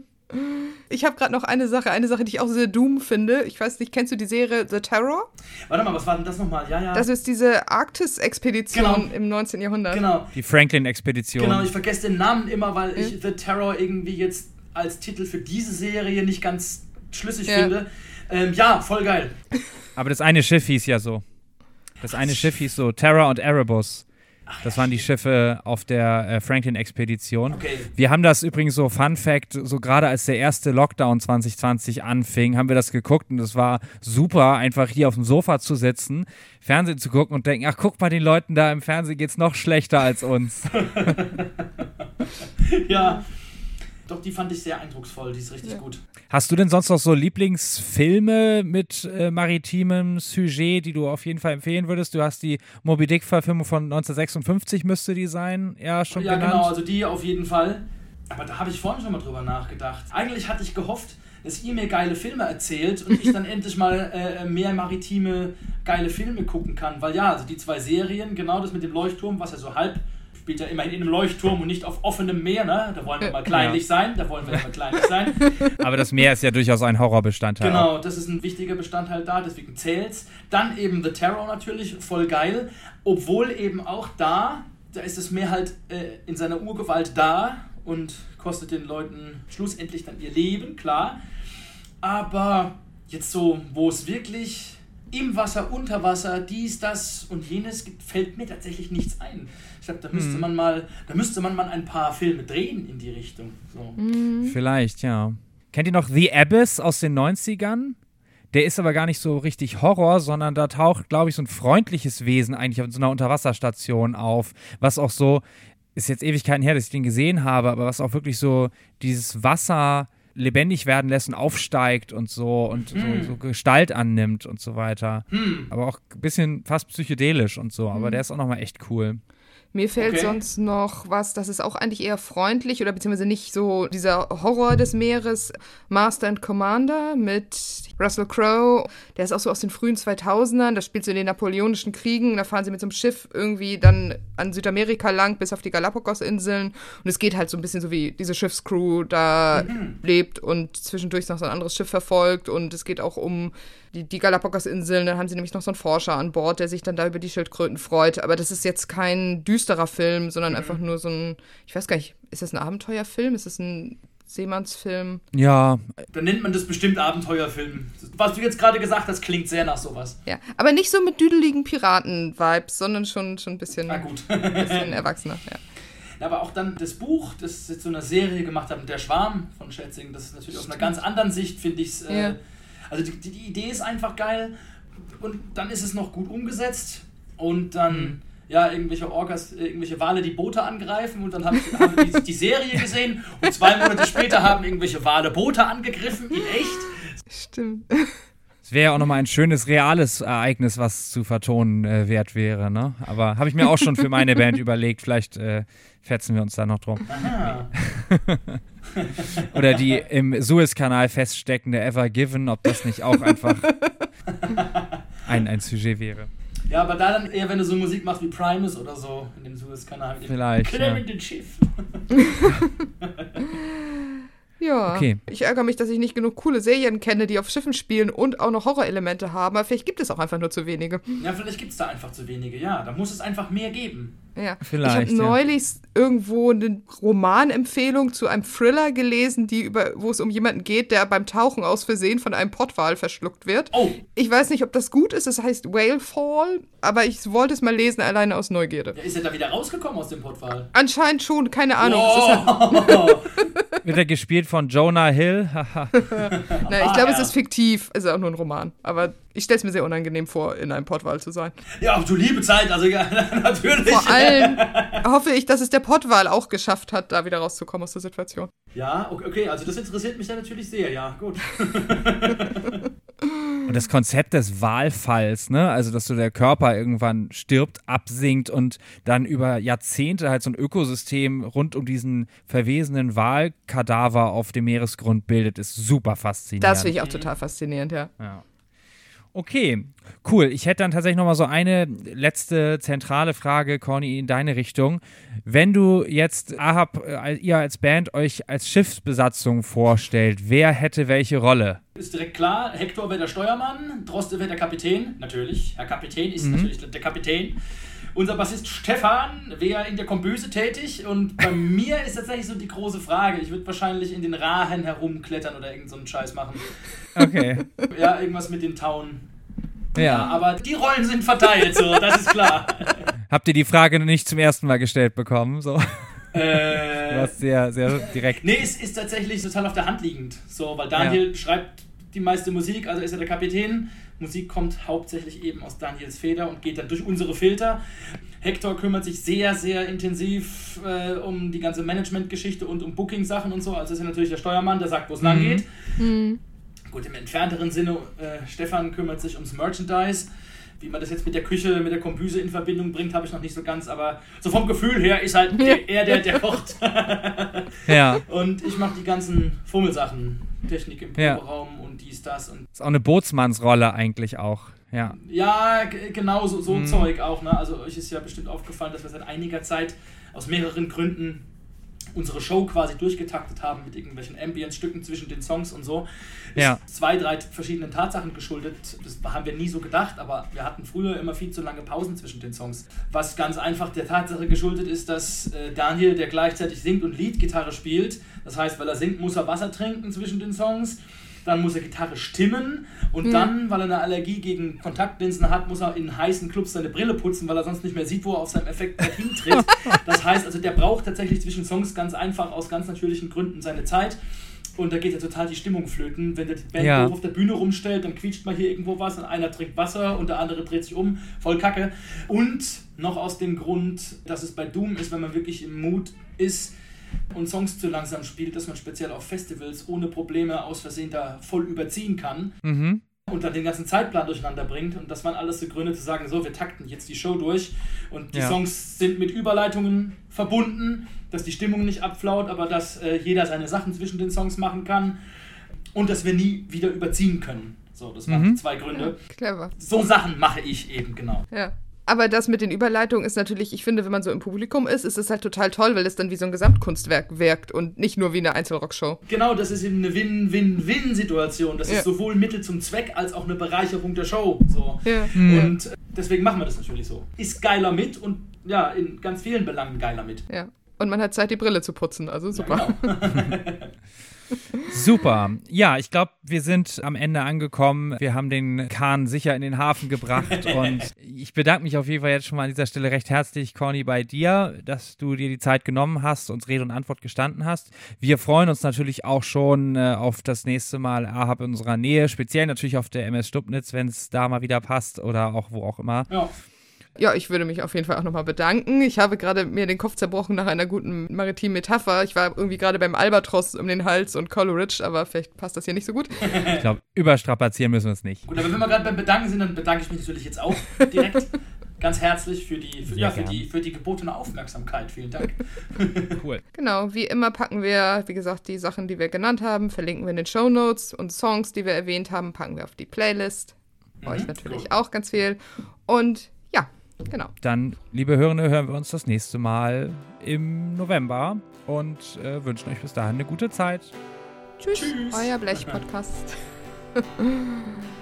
Ich habe gerade noch eine Sache, eine Sache, die ich auch sehr Doom finde. Ich weiß nicht, kennst du die Serie The Terror? Warte mal, was war denn das nochmal? Ja, ja. Das ist diese Arktis-Expedition genau. im neunzehnten Jahrhundert. Genau. Die Franklin-Expedition. Genau, ich vergesse den Namen immer, weil ich mhm. The Terror irgendwie jetzt als Titel für diese Serie nicht ganz schlüssig ja. finde. Ähm, ja, voll geil. Aber das eine Schiff hieß ja so. Das eine Schiff hieß so Terror und Erebus. Das waren die Schiffe auf der äh, Franklin-Expedition. Okay. Wir haben das übrigens so, Fun Fact, so gerade als der erste Lockdown zwanzig zwanzig anfing, haben wir das geguckt und es war super, einfach hier auf dem Sofa zu sitzen, Fernsehen zu gucken und denken, ach guck mal, den Leuten da im Fernsehen geht's noch schlechter als uns. Ja, doch, die fand ich sehr eindrucksvoll, die ist richtig ja. gut. Hast du denn sonst noch so Lieblingsfilme mit äh, maritimem Sujet, die du auf jeden Fall empfehlen würdest? Du hast die Moby Dick-Verfilmung von neunzehnhundertsechsundfünfzig, müsste die sein, ja, schon ja, genannt. Ja, genau, also die auf jeden Fall. Aber da habe ich vorhin schon mal drüber nachgedacht. Eigentlich hatte ich gehofft, dass ihr mir geile Filme erzählt und ich dann endlich mal äh, mehr maritime geile Filme gucken kann. Weil ja, also die zwei Serien, genau das mit dem Leuchtturm, was ja so halb spielt ja immerhin in einem Leuchtturm und nicht auf offenem Meer, ne? Da wollen wir mal kleinlich ja. sein, da wollen wir mal kleinlich sein. Aber das Meer ist ja durchaus ein Horrorbestandteil. Genau, das ist ein wichtiger Bestandteil da, deswegen zählt's. Dann eben The Terror natürlich, voll geil. Obwohl eben auch da, da ist das Meer halt äh, in seiner Urgewalt da und kostet den Leuten schlussendlich dann ihr Leben, klar. Aber jetzt so, wo es wirklich im Wasser, unter Wasser, dies, das und jenes gibt, fällt mir tatsächlich nichts ein. Ich glaube, da müsste hm. man mal, da müsste man mal ein paar Filme drehen in die Richtung. So. Mhm. Vielleicht, ja. Kennt ihr noch The Abyss aus den neunzigern? Der ist aber gar nicht so richtig Horror, sondern da taucht, glaube ich, so ein freundliches Wesen eigentlich auf so einer Unterwasserstation auf, was auch so, ist jetzt Ewigkeiten her, dass ich den gesehen habe, aber was auch wirklich so dieses Wasser lebendig werden lässt und aufsteigt und so und hm. so, so Gestalt annimmt und so weiter. Hm. Aber auch ein bisschen fast psychedelisch und so, aber hm. der ist auch nochmal echt cool. Mir fällt Okay. sonst noch was, das ist auch eigentlich eher freundlich oder beziehungsweise nicht so dieser Horror des Meeres. Master and Commander mit Russell Crowe. Der ist auch so aus den frühen zweitausendern. Das spielt so in den Napoleonischen Kriegen. Da fahren sie mit so einem Schiff irgendwie dann an Südamerika lang bis auf die Galapagos-Inseln. Und es geht halt so ein bisschen so, wie diese Schiffscrew da mhm. lebt und zwischendurch noch so ein anderes Schiff verfolgt. Und es geht auch um die, die Galapagos-Inseln. Dann haben sie nämlich noch so einen Forscher an Bord, der sich dann da über die Schildkröten freut. Aber das ist jetzt kein düsterer Film, sondern mhm. einfach nur so ein, ich weiß gar nicht, ist das ein Abenteuerfilm? Ist das ein Seemannsfilm? Ja. Dann nennt man das bestimmt Abenteuerfilm. Was du jetzt gerade gesagt hast, klingt sehr nach sowas. Ja, aber nicht so mit düdeligen Piraten-Vibes, sondern schon, schon ein bisschen, Na gut. ein bisschen erwachsener, ja. Aber auch dann das Buch, das jetzt so eine Serie gemacht hat, Der Schwarm von Schätzing, das ist natürlich aus einer ganz anderen Sicht, finde ich es. Äh, ja. Also die, die Idee ist einfach geil und dann ist es noch gut umgesetzt und dann, mhm. ja, irgendwelche Orcas, irgendwelche Wale die Boote angreifen und dann haben, haben die die Serie gesehen und zwei Monate später haben irgendwelche Wale Boote angegriffen, in echt. Stimmt. Es wäre ja auch nochmal ein schönes, reales Ereignis, was zu vertonen äh, wert wäre, ne? Aber habe ich mir auch schon für meine Band überlegt, vielleicht äh, fetzen wir uns da noch drum. Aha. Oder die im Suezkanal feststeckende Ever Given, ob das nicht auch einfach ein, ein Sujet wäre. Ja, aber da dann eher, wenn du so Musik machst wie Primus oder so in dem Suezkanal. Vielleicht, ja. ja. Schiff. Ja, okay. Ich ärgere mich, dass ich nicht genug coole Serien kenne, die auf Schiffen spielen und auch noch Horrorelemente haben. Aber vielleicht gibt es auch einfach nur zu wenige. Ja, vielleicht gibt es da einfach zu wenige, ja. Da muss es einfach mehr geben. Ja, vielleicht, ich habe ja. neulich irgendwo eine Romanempfehlung zu einem Thriller gelesen, die über, wo es um jemanden geht, der beim Tauchen aus Versehen von einem Pottwal verschluckt wird. Oh. Ich weiß nicht, ob das gut ist, es heißt Whalefall, aber ich wollte es mal lesen, alleine aus Neugierde. Ja, ist er da wieder rausgekommen aus dem Pottwal? Anscheinend schon, keine Ahnung. Oh. Wird er gespielt von Jonah Hill? Na, ich glaube, es ist fiktiv, es ist auch nur ein Roman, aber ich stelle es mir sehr unangenehm vor, in einem Pottwal zu sein. Ja, aber du liebe Zeit, also ja, natürlich. Vor allem hoffe ich, dass es der Pottwal auch geschafft hat, da wieder rauszukommen aus der Situation. Ja, okay, also das interessiert mich dann natürlich sehr, ja, gut. Und das Konzept des Walfalls, ne, also dass so der Körper irgendwann stirbt, absinkt und dann über Jahrzehnte halt so ein Ökosystem rund um diesen verwesenen Walkadaver auf dem Meeresgrund bildet, ist super faszinierend. Das finde ich auch total faszinierend, ja. Ja. Okay, cool. Ich hätte dann tatsächlich noch mal so eine letzte zentrale Frage, Corny, in deine Richtung. Wenn du jetzt Ahab, äh, ihr als Band euch als Schiffsbesatzung vorstellt, wer hätte welche Rolle? Ist direkt klar, Hector wäre der Steuermann, Droste wäre der Kapitän, natürlich. Herr Kapitän ist mhm. natürlich der Kapitän. Unser Bassist Stefan wäre in der Kombüse tätig und bei mir ist tatsächlich so die große Frage, ich würde wahrscheinlich in den Rahen herumklettern oder irgend so einen Scheiß machen. Okay. Ja, irgendwas mit den Tauen. Ja. Ja, aber die Rollen sind verteilt, so, das ist klar. Habt ihr die Frage nicht zum ersten Mal gestellt bekommen? So. Äh, du warst sehr, sehr direkt. Nee, es ist tatsächlich total auf der Hand liegend. So, weil Daniel ja. schreibt die meiste Musik, also ist er der Kapitän. Musik kommt hauptsächlich eben aus Daniels Feder und geht dann durch unsere Filter. Hector kümmert sich sehr, sehr intensiv äh, um die ganze Management-Geschichte und um Booking-Sachen und so. Also ist er natürlich der Steuermann, der sagt, wo es mhm. lang geht. Mhm. Gut, im entfernteren Sinne, äh, Stefan kümmert sich ums Merchandise. Wie man das jetzt mit der Küche, mit der Kombüse in Verbindung bringt, habe ich noch nicht so ganz, aber so vom Gefühl her ist halt der, er der, der kocht. Ja. Und ich mache die ganzen Fummelsachen, Technik im Proberaum ja. und dies, das. Und ist auch eine Bootsmannsrolle eigentlich auch, ja. Ja, g- genau, so, so mhm. Zeug auch, ne? Also euch ist ja bestimmt aufgefallen, dass wir seit einiger Zeit aus mehreren Gründen unsere Show quasi durchgetaktet haben mit irgendwelchen Ambience-Stücken zwischen den Songs und so. Ja. Ist zwei, drei verschiedenen Tatsachen geschuldet. Das haben wir nie so gedacht, aber wir hatten früher immer viel zu lange Pausen zwischen den Songs. Was ganz einfach der Tatsache geschuldet ist, dass äh, Daniel, der gleichzeitig singt und Leadgitarre spielt, das heißt, weil er singt, muss er Wasser trinken zwischen den Songs. Dann muss er Gitarre stimmen und mhm. dann, weil er eine Allergie gegen Kontaktlinsen hat, muss er in heißen Clubs seine Brille putzen, weil er sonst nicht mehr sieht, wo er auf seinem Effekt hintritt. Das heißt also, der braucht tatsächlich zwischen Songs ganz einfach aus ganz natürlichen Gründen seine Zeit. Und da geht ja total die Stimmung flöten. Wenn der Band ja. auf der Bühne rumstellt, dann quietscht mal hier irgendwo was und einer trinkt Wasser und der andere dreht sich um. Voll Kacke. Und noch aus dem Grund, dass es bei Doom ist, wenn man wirklich im Mood ist und Songs zu langsam spielt, dass man speziell auf Festivals ohne Probleme aus Versehen da voll überziehen kann. Mhm. und dann den ganzen Zeitplan durcheinander bringt. Und das waren alles so Gründe zu sagen, so, wir takten jetzt die Show durch. Und die ja. Songs sind mit Überleitungen verbunden, dass die Stimmung nicht abflaut, aber dass äh, jeder seine Sachen zwischen den Songs machen kann und dass wir nie wieder überziehen können. So, das waren mhm. die zwei Gründe. Ja, clever. So Sachen mache ich eben, genau. Ja. Aber das mit den Überleitungen ist natürlich, ich finde, wenn man so im Publikum ist, ist es halt total toll, weil es dann wie so ein Gesamtkunstwerk wirkt und nicht nur wie eine Einzelrockshow. Genau, das ist eben eine Win-Win-Win-Situation. Das ja. ist sowohl Mittel zum Zweck als auch eine Bereicherung der Show. So. Ja. Und deswegen machen wir das natürlich so. Ist geiler mit und ja, in ganz vielen Belangen geiler mit. Ja. Und man hat Zeit, die Brille zu putzen, also super. Ja, genau. Super. Ja, ich glaube, wir sind am Ende angekommen. Wir haben den Kahn sicher in den Hafen gebracht und ich bedanke mich auf jeden Fall jetzt schon mal an dieser Stelle recht herzlich, Corny, bei dir, dass du dir die Zeit genommen hast, uns Rede und Antwort gestanden hast. Wir freuen uns natürlich auch schon äh, auf das nächste Mal A-Hub in unserer Nähe, speziell natürlich auf der M S Stubnitz, wenn es da mal wieder passt oder auch wo auch immer. Ja. Ja, ich würde mich auf jeden Fall auch nochmal bedanken. Ich habe gerade mir den Kopf zerbrochen nach einer guten maritimen Metapher. Ich war irgendwie gerade beim Albatros um den Hals und Coleridge, aber vielleicht passt das hier nicht so gut. Ich glaube, überstrapazieren müssen wir es nicht. Gut, aber wenn wir gerade beim Bedanken sind, dann bedanke ich mich natürlich jetzt auch direkt ganz herzlich für die, für, ja, für, die, für die gebotene Aufmerksamkeit. Vielen Dank. Cool. Genau, wie immer packen wir, wie gesagt, die Sachen, die wir genannt haben, verlinken wir in den Shownotes und Songs, die wir erwähnt haben, packen wir auf die Playlist. Mhm, euch natürlich cool. Auch ganz viel. Und genau. Dann, liebe Hörende, hören wir uns das nächste Mal im November und äh, wünschen euch bis dahin eine gute Zeit. Tschüss, Tschüss. Euer Blech-Podcast.